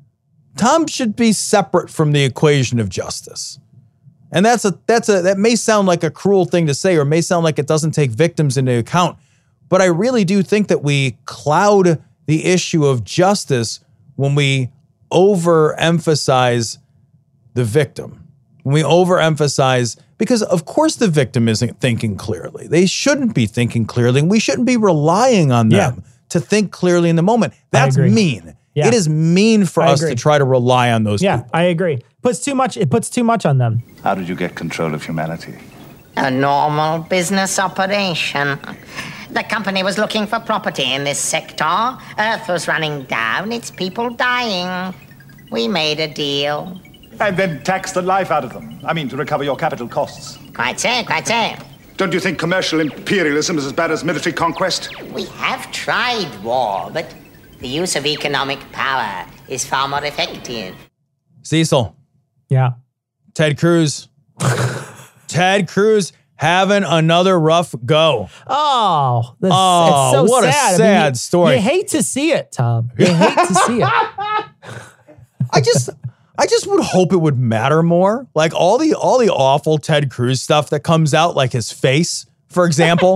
Tom should be separate from the equation of justice. And that's a that's a that may sound like a cruel thing to say, or may sound like it doesn't take victims into account, but I really do think that we cloud the issue of justice when we overemphasize the victim. When we overemphasize, because of course the victim isn't thinking clearly. They shouldn't be thinking clearly, and we shouldn't be relying on them Yeah. to think clearly in the moment. That's agree. mean. Yeah. It is mean for I us agree. to try to rely on those Yeah, people. I agree. Puts too much. It puts too much on them. How did you get control of humanity? A normal business operation. The company was looking for property in this sector. Earth was running down, its people dying. We made a deal. And then tax the life out of them. I mean, to recover your capital costs. Quite so, quite so. Don't you think commercial imperialism is as bad as military conquest? We have tried war, but the use of economic power is far more effective. Cecil, Yeah. Ted Cruz. Ted Cruz having another rough go. Oh, this, Oh, it's so what a sad. I mean, sad you- story. You hate to see it, Tom. You hate to see it. I just I just would hope it would matter more. Like all the all the awful Ted Cruz stuff that comes out, like his face, for example.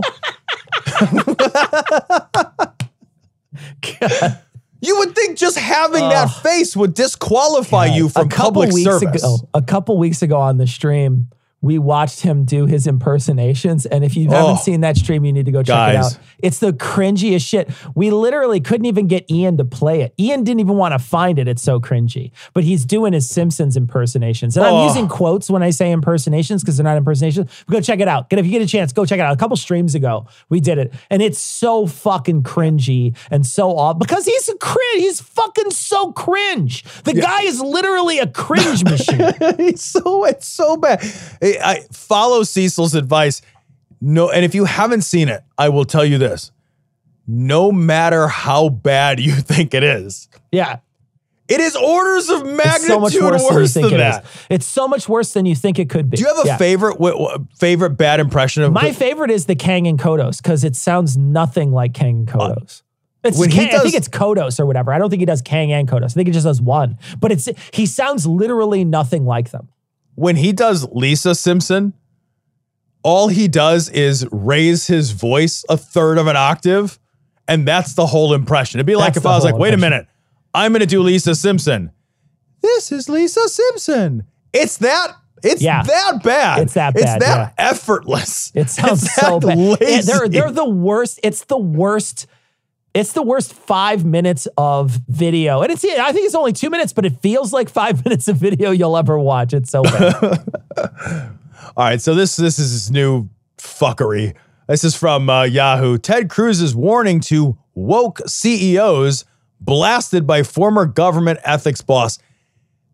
You would think just having that face would disqualify you from a couple public weeks service. ago, a couple weeks ago on the stream, we watched him do his impersonations. And if you haven't Oh. seen that stream, you need to go check it Guys. out. It's the cringiest shit. We literally couldn't even get Ian to play it. Ian didn't even want to find it. It's so cringy. But he's doing his Simpsons impersonations. And Oh. I'm using quotes when I say impersonations because they're not impersonations. Go check it out. If you get a chance, go check it out. A couple streams ago, we did it. And it's so fucking cringy and so off because he's a cringe. He's fucking so cringe. The guy is literally a cringe machine. It's so it's so bad. I, I follow Cecil's advice. No, and if you haven't seen it, I will tell you this: no matter how bad you think it is, Yeah. it is orders of magnitude It's so much worse, worse than you than think it that. is. It's so much worse than you think it could be. Do you have a Yeah. favorite wh- wh- favorite bad impression of My favorite is the Kang and Kodos because it sounds nothing like Kang and Kodos. It's when he Kang, I think does- it's Kodos or whatever. I don't think he does Kang and Kodos. I think he just does one. But it's he sounds literally nothing like them. when he does Lisa Simpson? All he does is raise his voice a third of an octave, and that's the whole impression. It'd be like That's if the I was whole like, wait a impression. minute, I'm going to do Lisa Simpson. This is Lisa Simpson. It's that, it's Yeah. that bad. It's that bad, It's that yeah. effortless. It sounds It's so that bad. Yeah, lazy. they're they're the worst. It's the worst. It's the worst five minutes of video. And it's I think it's only two minutes, but it feels like five minutes of video you'll ever watch. It's so bad. All right, so this this is his new fuckery. This is from uh, Yahoo. Ted Cruz's warning to woke C E Os blasted by former government ethics boss.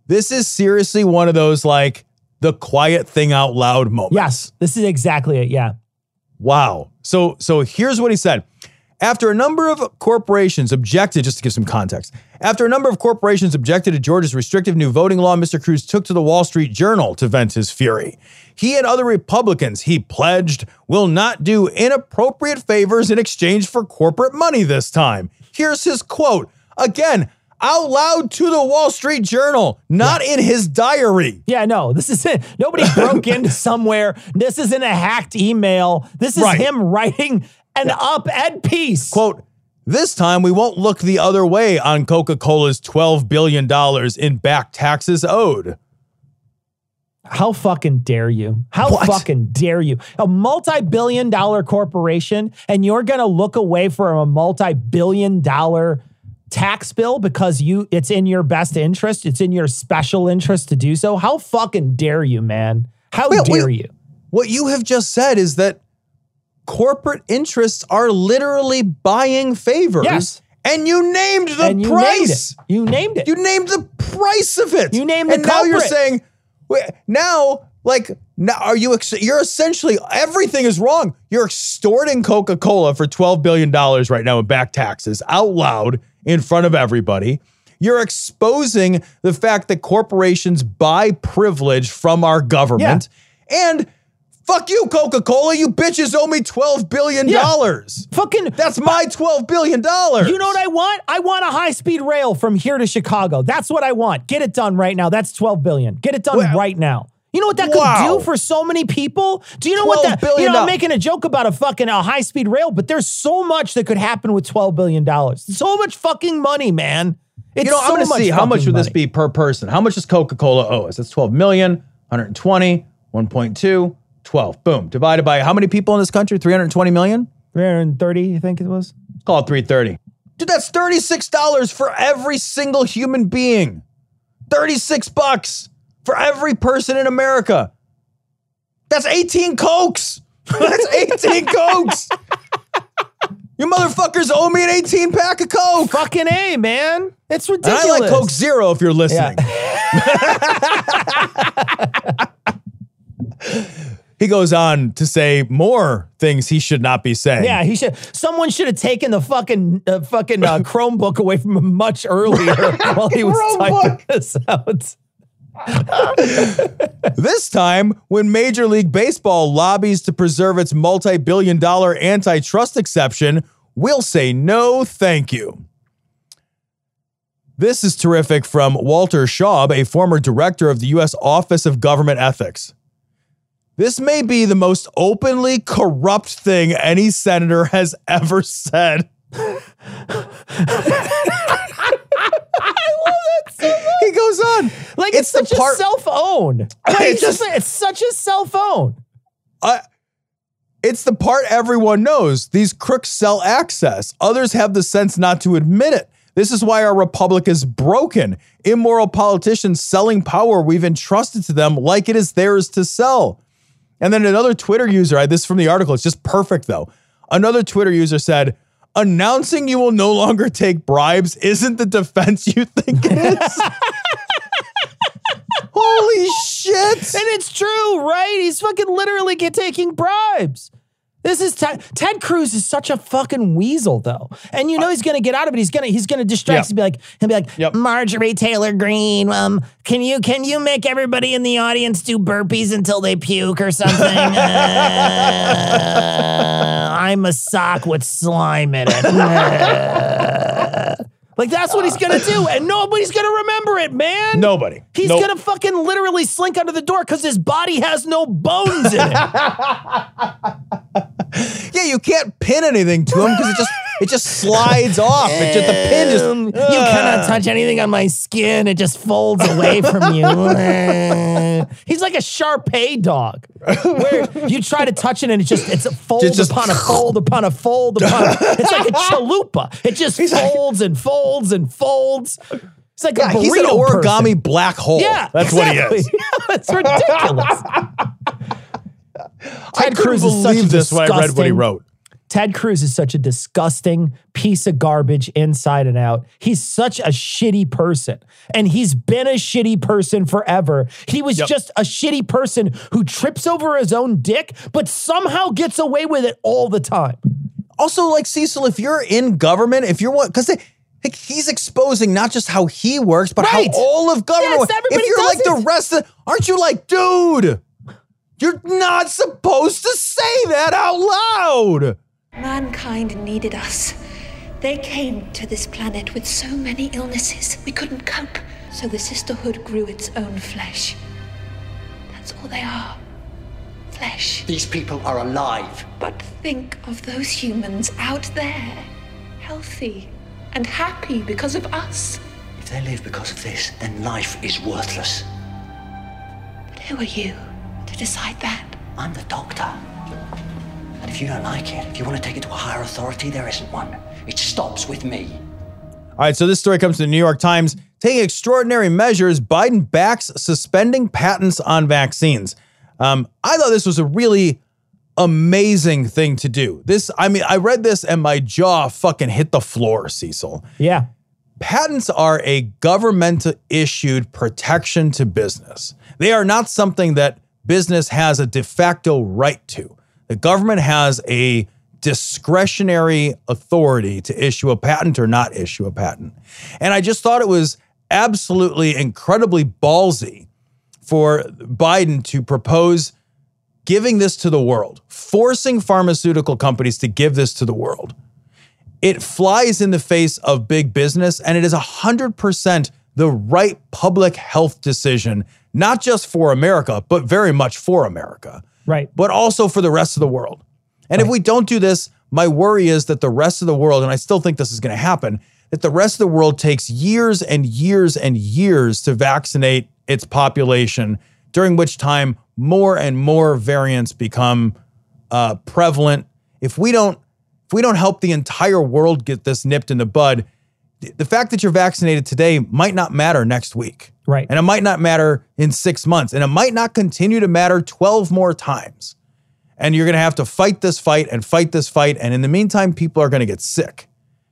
This is seriously one of those, like, the quiet thing out loud moments. Yes, this is exactly it. Yeah. Wow. So, so here's what he said. After a number of corporations objected, just to give some context, after a number of corporations objected to Georgia's restrictive new voting law, Mister Cruz took to the Wall Street Journal to vent his fury. He and other Republicans, he pledged, will not do inappropriate favors in exchange for corporate money this time. Here's his quote. Again, out loud to the Wall Street Journal, not yeah. in his diary. Yeah, no, this is it. Nobody broke into somewhere. This isn't a hacked email. This is right. him writing an yeah. op-ed piece. Quote, this time we won't look the other way on Coca-Cola's twelve billion dollars in back taxes owed. How fucking dare you? How what? fucking dare you? A multi-billion dollar corporation, and you're going to look away from a multi-billion dollar tax bill because you it's in your best interest. It's in your special interest to do so. How fucking dare you, man? How wait, dare wait. you? What you have just said is that corporate interests are literally buying favors. Yes. And you named the and you price. Named you named it. You named the price of it. You named the And culprit. now you're saying, wait, now, like, now are you, ex- you're essentially, everything is wrong. You're extorting Coca-Cola for twelve billion dollars right now in back taxes out loud in front of everybody. You're exposing the fact that corporations buy privilege from our government. Yeah. And fuck you, Coca-Cola. You bitches owe me twelve billion dollars. Yeah. Fucking. That's my twelve billion dollars. You know what I want? I want a high-speed rail from here to Chicago. That's what I want. Get it done right now. That's twelve billion dollars. Get it done well, right now. You know what that wow. could do for so many people? Do you know what that, you know, I'm making a joke about a fucking a high-speed rail, but there's so much that could happen with twelve billion dollars. So much fucking money, man. It's you know, so I'm going to see how much would money. this be per person? How much does Coca-Cola owe us? That's twelve million, one hundred twenty, one point two, twelve. Boom. Divided by how many people in this country? three hundred twenty million? three hundred thirty, I think it was. Call it three hundred thirty. Dude, that's thirty-six dollars for every single human being. thirty-six bucks for every person in America. That's eighteen Cokes. That's eighteen Cokes. You motherfuckers owe me an eighteen pack of Coke. Fucking A, man. It's ridiculous. And I like Coke Zero if you're listening. Yeah. He goes on to say more things he should not be saying. Yeah, he should. Someone should have taken the fucking uh, fucking uh, Chromebook away from him much earlier while he was typing this out. This time, when Major League Baseball lobbies to preserve its multi-billion dollar antitrust exception, we'll say no thank you. This is terrific from Walter Schaub, a former director of the U S Office of Government Ethics. This may be the most openly corrupt thing any senator has ever said. I love that so much. He goes on. Like, it's, it's such part, a self-own. Like, it's, just, it's such a self-own. Uh, it's the part everyone knows. These crooks sell access. Others have the sense not to admit it. This is why our republic is broken. Immoral politicians selling power we've entrusted to them like it is theirs to sell. And then another Twitter user, this is from the article, it's just perfect though. Another Twitter user said, announcing you will no longer take bribes isn't the defense you think it is. Holy shit. And it's true, right? He's fucking literally get taking bribes. This is Ted, Ted Cruz is such a fucking weasel, though, and you know he's gonna get out of it. He's gonna he's gonna distract. Yep. He'll be like he'll be like yep. Marjorie Taylor Greene. Um, can you can you make everybody in the audience do burpees until they puke or something? uh, I'm a sock with slime in it. Uh. Like, that's what he's gonna do, and nobody's gonna remember it, man. Nobody. He's nope. gonna fucking literally slink under the door because his body has no bones in it. Yeah, you can't pin anything to him because it just it just slides off. It just, the pin just um, uh. You cannot touch anything on my skin. It just folds away from you. He's like a Shar-Pei dog, where you try to touch it and it just it's a fold it's just, upon a fold upon a fold upon. A, it's like a chalupa. It just he's folds like, and folds and folds. It's like yeah, a burrito he's an origami person. Black hole. Yeah, that's exactly. what he is. Yeah, it's ridiculous. Ted I couldn't Cruz believe this when I read what he wrote. Ted Cruz is such a disgusting piece of garbage inside and out. He's such a shitty person. And he's been a shitty person forever. He was yep. just a shitty person who trips over his own dick, but somehow gets away with it all the time. Also, like, Cecil, if you're in government, if you're what, because like, he's exposing not just how he works, but right. how all of government yes, works. Everybody if you're does like it. the rest of, aren't you like, dude, you're not supposed to say that out loud. Mankind needed us. They came to this planet with so many illnesses, we couldn't cope. So the sisterhood grew its own flesh. That's all they are. Flesh. These people are alive. But think of those humans out there, healthy and happy because of us. If they live because of this, then life is worthless. But who are you to decide that? I'm the doctor. And if you don't like it, if you want to take it to a higher authority, there isn't one. It stops with me. All right, so this story comes to the New York Times. Taking extraordinary measures, Biden backs suspending patents on vaccines. Um, I thought this was a really amazing thing to do. This, I mean, I read this and my jaw fucking hit the floor, Cecil. Yeah. Patents are a government-issued protection to business. They are not something that business has a de facto right to. The government has a discretionary authority to issue a patent or not issue a patent. And I just thought it was absolutely incredibly ballsy for Biden to propose giving this to the world, forcing pharmaceutical companies to give this to the world. It flies in the face of big business, and it is one hundred percent the right public health decision, not just for America, but very much for America. Right. But also for the rest of the world. And right. if we don't do this, my worry is that the rest of the world, and I still think this is going to happen, that the rest of the world takes years and years and years to vaccinate its population, during which time more and more variants become uh, prevalent. If we don't, if we don't help the entire world get this nipped in the bud, the fact that you're vaccinated today might not matter next week. Right. And it might not matter in six months. And it might not continue to matter twelve more times. And you're going to have to fight this fight and fight this fight. And in the meantime, people are going to get sick.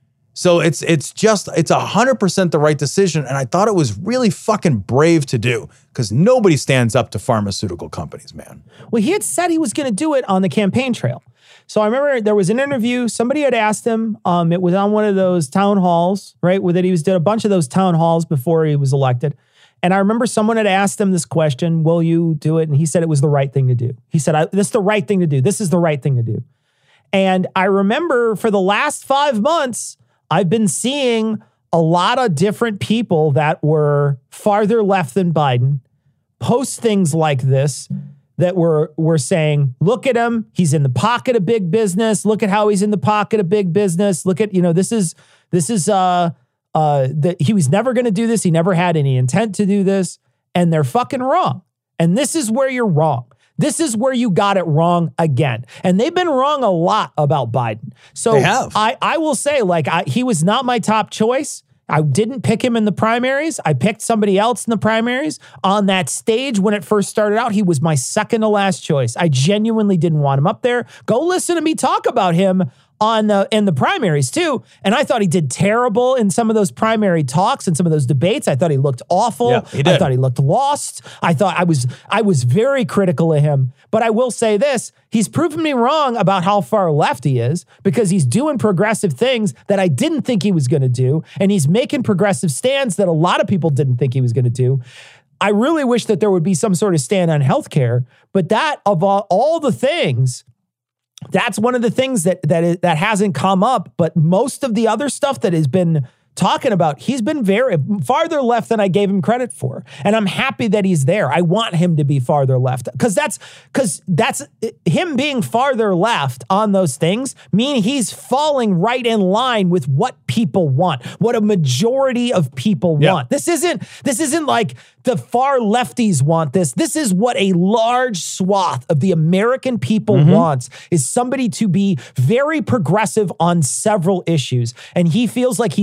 So it's it's just, it's one hundred percent the right decision. And I thought it was really fucking brave to do because nobody stands up to pharmaceutical companies, man. Well, he had said he was going to do it on the campaign trail. So I remember there was an interview. Somebody had asked him, um, it was on one of those town halls, right? With it, he was did a bunch of those town halls before he was elected. And I remember someone had asked him this question, will you do it? And he said it was the right thing to do. He said, I, this is the right thing to do. This is the right thing to do. And I remember for the last five months, I've been seeing a lot of different people that were farther left than Biden post things like this that were, were saying, look at him. He's in the pocket of big business. Look at how he's in the pocket of big business. Look at, you know, this is, this is, uh, uh, that he was never going to do this. He never had any intent to do this. And they're fucking wrong. And this is where you're wrong. This is where you got it wrong again. And they've been wrong a lot about Biden. So they have. I, I will say, like, I, he was not my top choice. I didn't pick him in the primaries. I picked somebody else in the primaries. On that stage when it first started out, he was my second to last choice. I genuinely didn't want him up there. Go listen to me talk about him on the in the primaries too. And I thought he did terrible in some of those primary talks and some of those debates. I thought he looked awful. Yeah, he did. I thought he looked lost. I thought I was I was very critical of him. But I will say this, he's proven me wrong about how far left he is because he's doing progressive things that I didn't think he was going to do. And he's making progressive stands that a lot of people didn't think he was going to do. I really wish that there would be some sort of stand on healthcare, but that of all, all the things, that's one of the things that that is, that hasn't come up. But most of the other stuff that has been talking about, he's been very farther left than I gave him credit for. And I'm happy that he's there. I want him to be farther left because that's because that's him being farther left on those things mean he's falling right in line with what people want, what a majority of people yeah. want. This isn't this isn't like the far lefties want this. This is what a large swath of the American people mm-hmm. wants, is somebody to be very progressive on several issues. And he feels like he's fit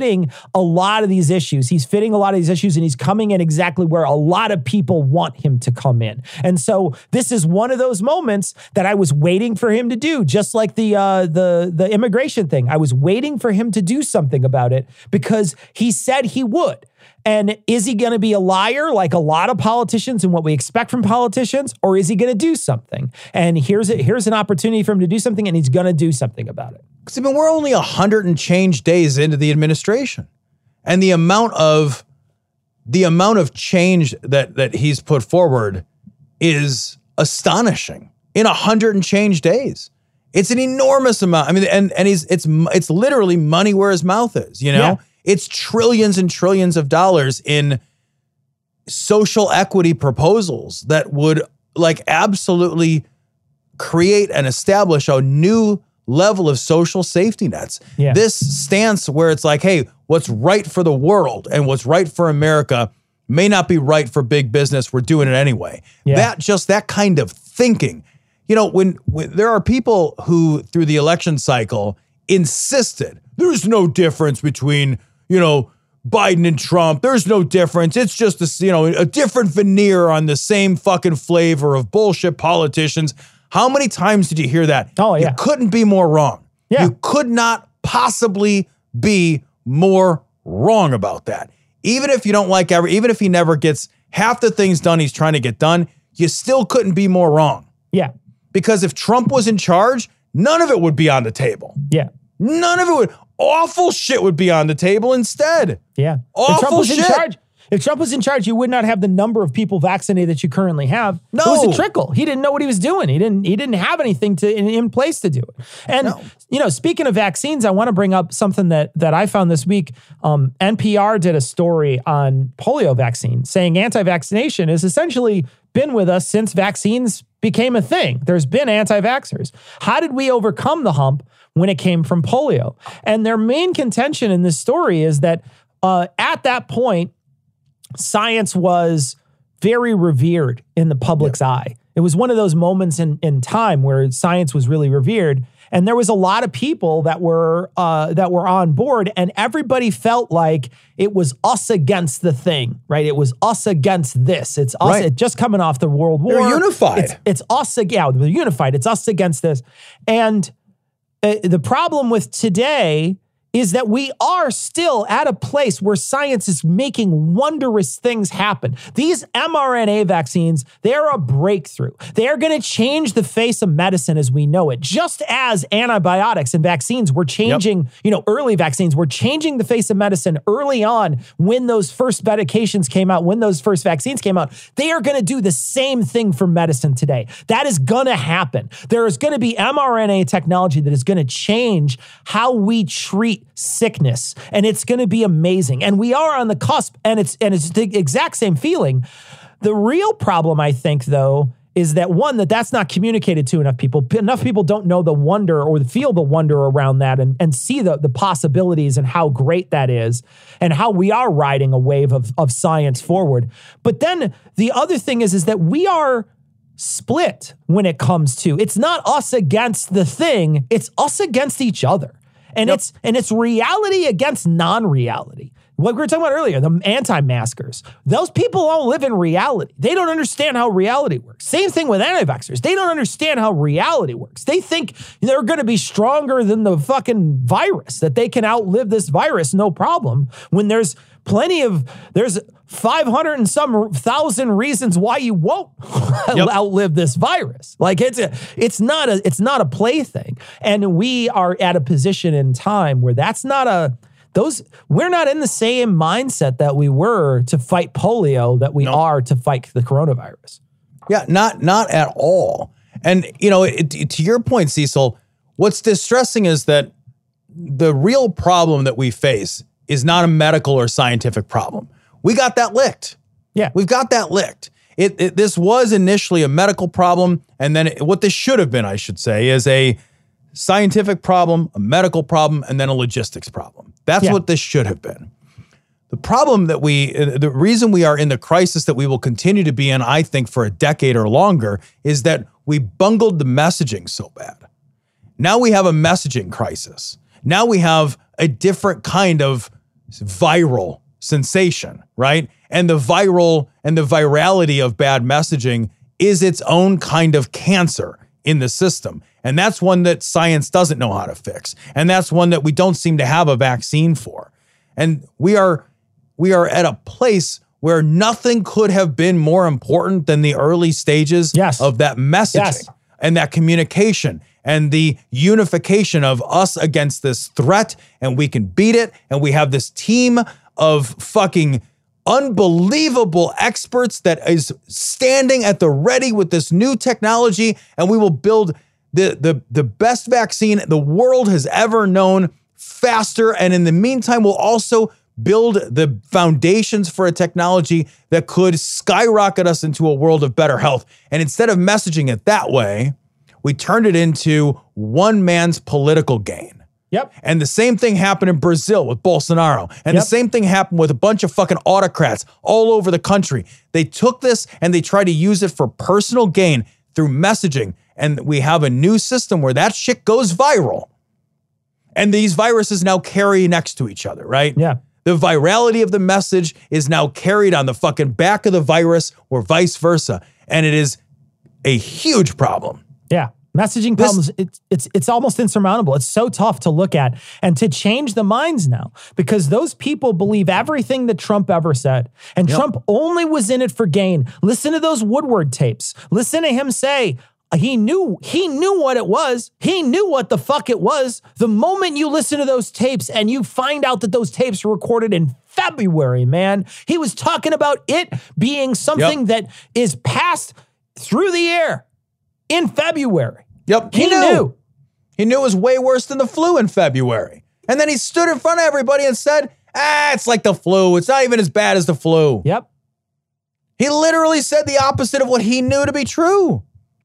fitting a lot of these issues. He's fitting a lot of these issues, and he's coming in exactly where a lot of people want him to come in. And so this is one of those moments that I was waiting for him to do, just like the uh, the the immigration thing. I was waiting for him to do something about it because he said he would. And is he going to be a liar like a lot of politicians and what we expect from politicians, or is he going to do something? And here's a, here's an opportunity for him to do something, and he's going to do something about it. Because I mean, we're only a hundred and change days into the administration, and the amount of the amount of change that that he's put forward is astonishing. In a hundred and change days, it's an enormous amount. I mean, and and he's it's it's literally money where his mouth is. You know. Yeah. It's trillions and trillions of dollars in social equity proposals that would like absolutely create and establish a new level of social safety nets. Yeah. This stance where it's like, hey, what's right for the world and what's right for America may not be right for big business. We're doing it anyway. Yeah. That just that kind of thinking, you know, when, when there are people who through the election cycle insisted there's no difference between, you know, Biden and Trump. There's no difference. It's just a, you know, a different veneer on the same fucking flavor of bullshit politicians. How many times did you hear that? Oh, yeah. You couldn't be more wrong. Yeah. You could not possibly be more wrong about that. Even if you don't like every, even if he never gets half the things done he's trying to get done, you still couldn't be more wrong. Yeah. Because if Trump was in charge, none of it would be on the table. Yeah. None of it would. Awful shit would be on the table instead. Yeah. Awful if Trump was shit. in charge, if Trump was in charge, you would not have the number of people vaccinated that you currently have. No. It was a trickle. He didn't know what he was doing. He didn't he didn't have anything to in, in place to do it. And no. you know, speaking of vaccines, I want to bring up something that that I found this week. Um, N P R did a story on polio vaccine saying anti-vaccination has essentially been with us since vaccines became a thing. There's been anti-vaxxers. How did we overcome the hump when it came from polio? And their main contention in this story is that uh, at that point, science was very revered in the public's yeah. eye. It was one of those moments in, in time where science was really revered. And there was a lot of people that were uh, that were on board, and everybody felt like it was us against the thing, right? It was us against this. It's us right. it just coming off the World War. They're unified. It's, it's us, yeah, we're unified. It's us against this. And uh, the problem with today is that we are still at a place where science is making wondrous things happen. These mRNA vaccines, they're a breakthrough. They're going to change the face of medicine as we know it. Just as antibiotics and vaccines were changing, yep. you know, early vaccines were changing the face of medicine early on when those first medications came out, when those first vaccines came out. They are going to do the same thing for medicine today. That is going to happen. There is going to be mRNA technology that is going to change how we treat sickness, and it's going to be amazing. And we are on the cusp, and it's and it's the exact same feeling. The real problem, I think, though, is that one, that that's not communicated to enough people. Enough people don't know the wonder or feel the wonder around that and, and see the, the possibilities and how great that is and how we are riding a wave of, of science forward. But then the other thing is, is that we are split when it comes to, it's not us against the thing, it's us against each other. And yep. it's and it's reality against non-reality. What we were talking about earlier, the anti-maskers. Those people don't live in reality. They don't understand how reality works. Same thing with anti-vaxxers. They don't understand how reality works. They think they're going to be stronger than the fucking virus, that they can outlive this virus no problem, when there's plenty of, there's five hundred and some thousand reasons why you won't yep. outlive this virus. Like it's a, it's not a, it's not a plaything. And we are at a position in time where that's not a, those, we're not in the same mindset that we were to fight polio that we nope. are to fight the coronavirus. Yeah, not, not at all. And, you know, it, to your point, Cecil, what's distressing is that the real problem that we face is not a medical or scientific problem. We got that licked. Yeah. We've got that licked. It, it this was initially a medical problem, and then it, what this should have been, I should say, is a scientific problem, a medical problem, and then a logistics problem. That's yeah. what this should have been. The problem that we, the reason we are in the crisis that we will continue to be in, I think, for a decade or longer, is that we bungled the messaging so bad. Now we have a messaging crisis. Now we have a different kind of viral sensation, right? And the viral and the virality of bad messaging is its own kind of cancer in the system. And that's one that science doesn't know how to fix. And that's one that we don't seem to have a vaccine for. And we are we are at a place where nothing could have been more important than the early stages yes. of that messaging yes. and that communication and the unification of us against this threat, and we can beat it. And we have this team of fucking unbelievable experts that is standing at the ready with this new technology, and we will build the, the, the best vaccine the world has ever known faster. And in the meantime, we'll also build the foundations for a technology that could skyrocket us into a world of better health. And instead of messaging it that way, we turned it into one man's political gain. Yep. And the same thing happened in Brazil with Bolsonaro. And Yep. the same thing happened with a bunch of fucking autocrats all over the country. They took this and they tried to use it for personal gain through messaging. And we have a new system where that shit goes viral. And these viruses now carry next to each other, right? Yeah. The virality of the message is now carried on the fucking back of the virus or vice versa. And it is a huge problem. Yeah. Messaging This- problems, it's, it's, it's almost insurmountable. It's so tough to look at and to change the minds now because those people believe everything that Trump ever said. And Yep. Trump only was in it for gain. Listen to those Woodward tapes. Listen to him say, He knew, he knew what it was. He knew what the fuck it was. The moment you listen to those tapes and you find out that those tapes were recorded in February, man, he was talking about it being something Yep. that is passed through the air in February. Yep. He, knew. He knew it was way worse than the flu in February. And then he stood in front of everybody and said, ah, it's like the flu. It's not even as bad as the flu. Yep. He literally said the opposite of what he knew to be true.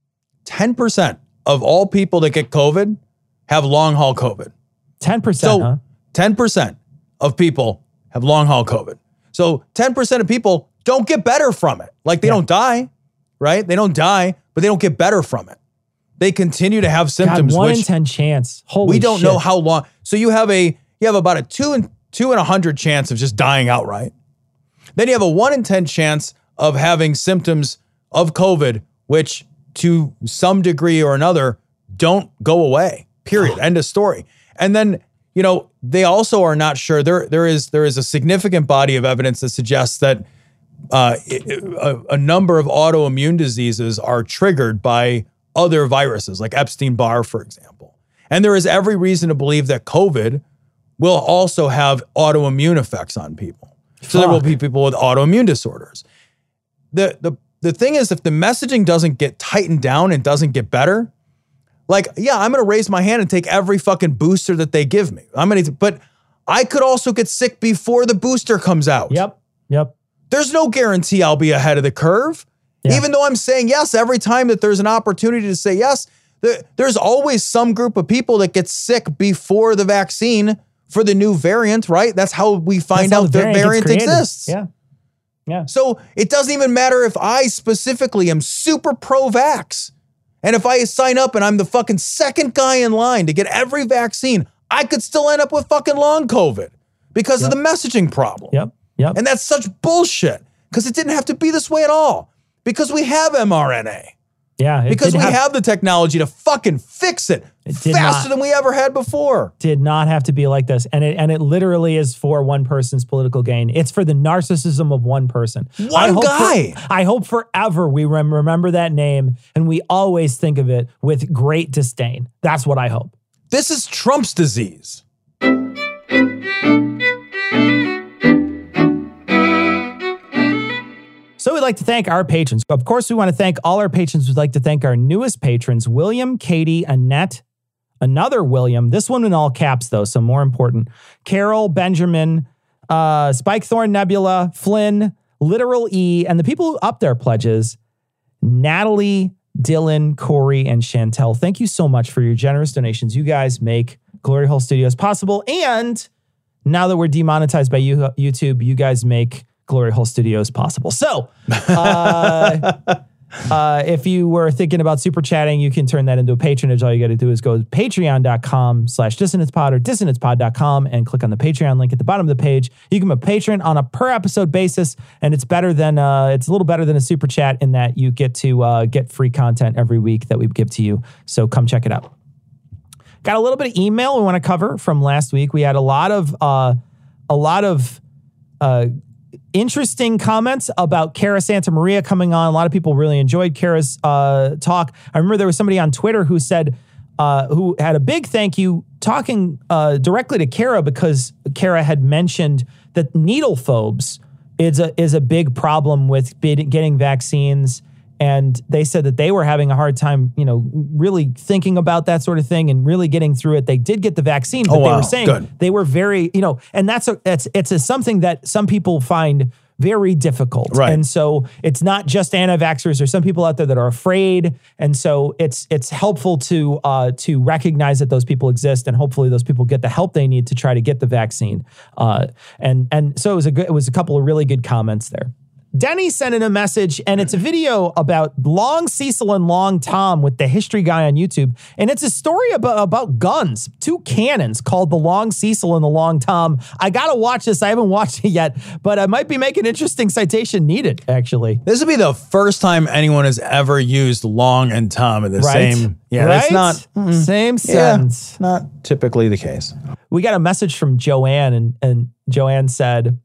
ten percent of all people that get COVID have long haul COVID. ten percent, So huh? ten percent of people have long haul COVID. So ten percent of people don't get better from it. Like they Yeah. don't die, right? They don't die, but they don't get better from it. They continue to have symptoms. God, one which in ten chance. Holy we don't shit. know how long. So you have a you have about a two and two and a hundred chance of just dying outright. Then you have a one in ten chance of having symptoms of COVID, which to some degree or another don't go away. Period. End of story. And then, you know, they also are not sure. There there is there is a significant body of evidence that suggests that uh, a, a number of autoimmune diseases are triggered by other viruses, like Epstein-Barr, for example. And there is every reason to believe that COVID will also have autoimmune effects on people. So there will be people with autoimmune disorders. The, the, the thing is, if the messaging doesn't get tightened down and doesn't get better, like, yeah, I'm going to raise my hand and take every fucking booster that they give me. I'm going to, but I could also get sick before the booster comes out. Yep. Yep. There's no guarantee I'll be ahead of the curve. Yeah. Even though I'm saying yes every time that there's an opportunity to say yes, there, there's always some group of people that get sick before the vaccine for the new variant, right? That's how we find That's how out the the variant variant, gets created. exists. Yeah. Yeah. So it doesn't even matter if I specifically am super pro-vax. And if I sign up and I'm the fucking second guy in line to get every vaccine, I could still end up with fucking long COVID because Yep. of the messaging problem. Yep. Yep. And that's such bullshit because it didn't have to be this way at all. Because we have M R N A. Yeah. it Because did we have, have the technology to fucking fix it, It did faster not. than we ever had before. did not have to be like this. And it and it literally is for one person's political gain. It's for the narcissism of one person. One I hope guy. For, I hope forever we rem- remember that name and we always think of it with great disdain. That's what I hope. This is Trump's disease. So we'd like to thank our patrons. Of course, we want to thank all our patrons. We'd like to thank our newest patrons, William, Katie, Annette, another William, this one in all caps though, so more important, Carol, Benjamin, uh, Spike Thorn, Nebula, Flynn, Literal E, and the people who up their pledges, Natalie, Dylan, Corey, and Chantel. Thank you so much for your generous donations. You guys make Glory Hole Studios possible. And now that we're demonetized by you, YouTube, you guys make Glory Hole Studios possible. So, uh, Uh, if you were thinking about super chatting, you can turn that into a patronage. All you got to do is go to patreon.com slash dissonancepod or dissonancepod dot com and click on the Patreon link at the bottom of the page. You can be a patron on a per episode basis, and it's better than uh, it's a little better than a super chat in that you get to uh, get free content every week that we give to you. So come check it out. Got a little bit of email we want to cover from last week. We had a lot of uh, a lot of uh, interesting comments about Cara Santa Maria coming on. A lot of people really enjoyed Cara's uh, talk. I remember there was somebody on Twitter who said, uh, who had a big thank you talking uh, directly to Cara because Cara had mentioned that needle phobes is a, is a big problem with getting vaccines. And they said that they were having a hard time, you know, really thinking about that sort of thing and really getting through it. They did get the vaccine, but oh, wow. they were saying Good. they were very, you know, and that's a, it's, it's a, something that some people find very difficult. Right. And so it's not just anti-vaxxers. There's some people out there that are afraid. And so it's, it's helpful to, uh, to recognize that those people exist, and hopefully those people get the help they need to try to get the vaccine. Uh, and, and so it was a good, it was a couple of really good comments there. Denny sent in a message, and it's a video about Long Cecil and Long Tom with the history guy on YouTube. And it's a story about, about guns, two cannons called the Long Cecil and the Long Tom. I got to watch this. I haven't watched it yet, but I might be making interesting citation needed, actually. This will be the first time anyone has ever used Long and Tom in the right? same. Yeah, right? that's not. Mm, same sentence. Yeah, not typically the case. We got a message from Joanne, and, and Joanne said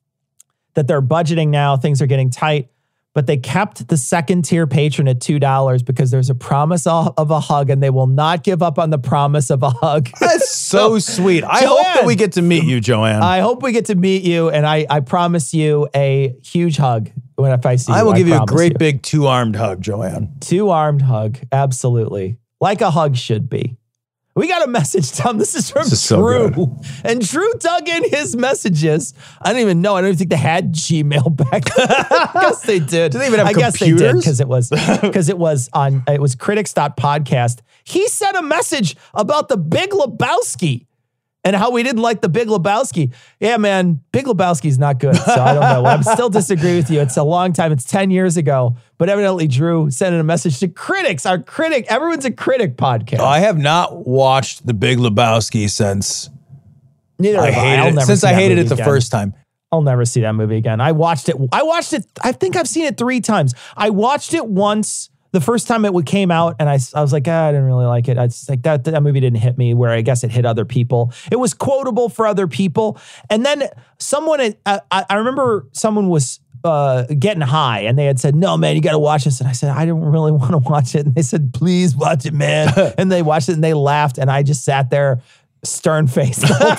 that they're budgeting now, things are getting tight, but they kept the second tier patron at two dollars because there's a promise of a hug, and they will not give up on the promise of a hug. That's so sweet. I Joanne, hope that we get to meet you, Joanne. I hope we get to meet you, and I, I promise you a huge hug when if I see you. I will give I you a great you. big two-armed hug, Joanne. Two-armed hug, absolutely. Like a hug should be. We got a message, Tom. This is from this is Drew. So and Drew dug in his messages. I don't even know. I don't even think they had Gmail back then. I guess they did. Do they even have I computers? guess they did because it was because it was on it was critics dot podcast. He sent a message about the Big Lebowski and how we didn't like the Big Lebowski. Yeah, man, Big Lebowski's not good. So I don't know. I still disagree with you. It's a long time. It's ten years ago. But evidently, Drew sent in a message to critics. Our critic, everyone's a critic podcast. I have not watched the Big Lebowski since Neither I have I. hated I'll it. never Since see I that hated it movie the again. first time. I'll never see that movie again. I watched it. I watched it. I think I've seen it three times. I watched it once the first time it came out, and I, I was like, ah, I didn't really like it. I was like, that, that movie didn't hit me, where I guess it hit other people. It was quotable for other people. And then someone, I, I remember someone was uh, getting high, and they had said, no, man, you got to watch this. And I said, I didn't really want to watch it. And they said, please watch it, man. And they watched it, and they laughed, and I just sat there stern faced the whole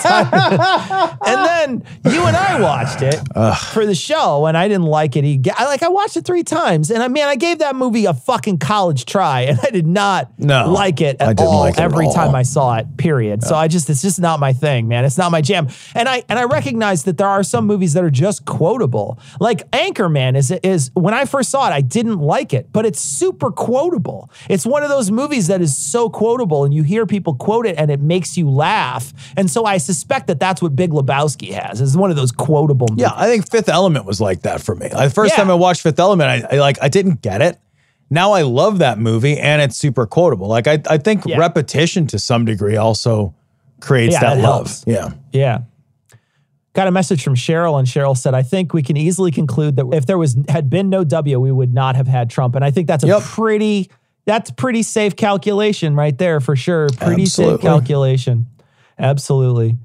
time. And then you and I watched it Ugh. for the show, and I didn't like it. He, I like I watched it three times, and I mean, I gave that movie a fucking college try, and I did not no, like it at I didn't all like it every at all. time I saw it. Period. Yeah. So I just it's just not my thing, man. It's not my jam. And I and I recognize that there are some movies that are just quotable. Like Anchorman is is when I first saw it, I didn't like it, but it's super quotable. It's one of those movies that is so quotable, and you hear people quote it, and it makes you laugh. And so I suspect that that's what Big Lebowski has. Is one of those quotable movies. Yeah, I think Fifth Element was like that for me. Like, the first Yeah. time I watched Fifth Element, I, I like I didn't get it. Now I love that movie, and it's super quotable. Like I, I think Yeah. repetition to some degree also creates Yeah, that, that love. helps. Yeah. Yeah. Got a message from Cheryl, and Cheryl said, I think we can easily conclude that if there was had been no W, we would not have had Trump. And I think that's a Yep. pretty, that's pretty safe calculation right there for sure. Pretty Absolutely. safe calculation. Absolutely.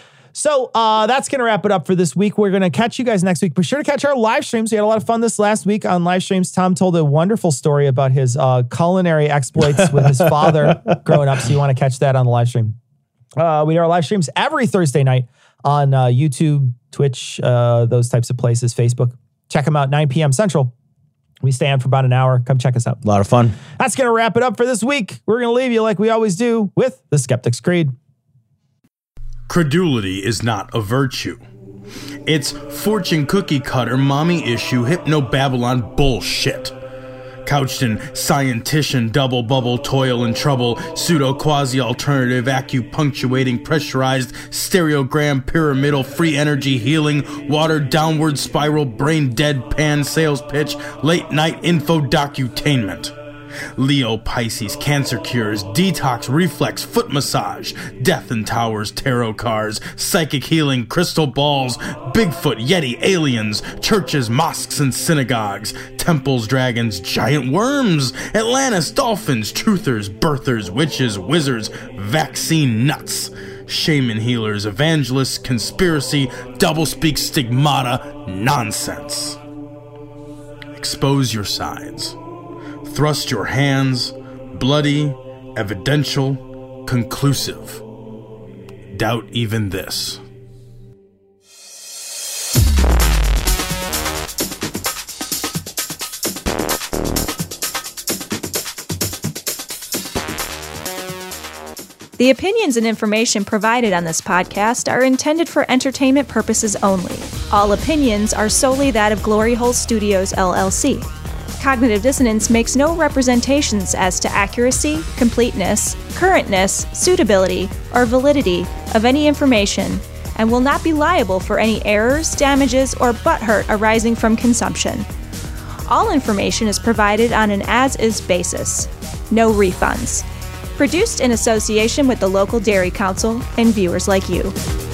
So uh, that's going to wrap it up for this week. We're going to catch you guys next week. Be sure to catch our live streams. We had a lot of fun this last week on live streams. Tom told a wonderful story about his uh, culinary exploits with his father growing up. So you want to catch that on the live stream. Uh, we do our live streams every Thursday night on uh, YouTube, Twitch, uh, those types of places, Facebook. Check them out, nine p.m. Central. We stay on for about an hour. Come check us out. A lot of fun. That's going to wrap it up for this week. We're going to leave you like we always do with the Skeptic's Creed. Credulity is not a virtue. It's fortune cookie cutter, mommy issue, hypno Babylon bullshit. couched in scientician, double bubble, toil and trouble, pseudo quasi alternative, acupunctuating, pressurized, stereogram, pyramidal, free energy healing, watered downward spiral, brain deadpan sales pitch, late night info docutainment. Leo, Pisces, cancer cures, detox, reflex, foot massage, death and towers, tarot cards, psychic healing, crystal balls, Bigfoot, Yeti, aliens, churches, mosques and synagogues, temples, dragons, giant worms, Atlantis, dolphins, truthers, birthers, witches, wizards, vaccine nuts, shaman healers, evangelists, conspiracy, doublespeak, stigmata, nonsense. Expose your sides. Thrust your hands, bloody, evidential, conclusive. Doubt even this. The opinions and information provided on this podcast are intended for entertainment purposes only. All opinions are solely that of Glory Hole Studios, L L C. Cognitive Dissonance makes no representations as to accuracy, completeness, currentness, suitability, or validity of any information, and will not be liable for any errors, damages, or butthurt arising from consumption. All information is provided on an as-is basis. No refunds. Produced in association with the local Dairy Council and viewers like you.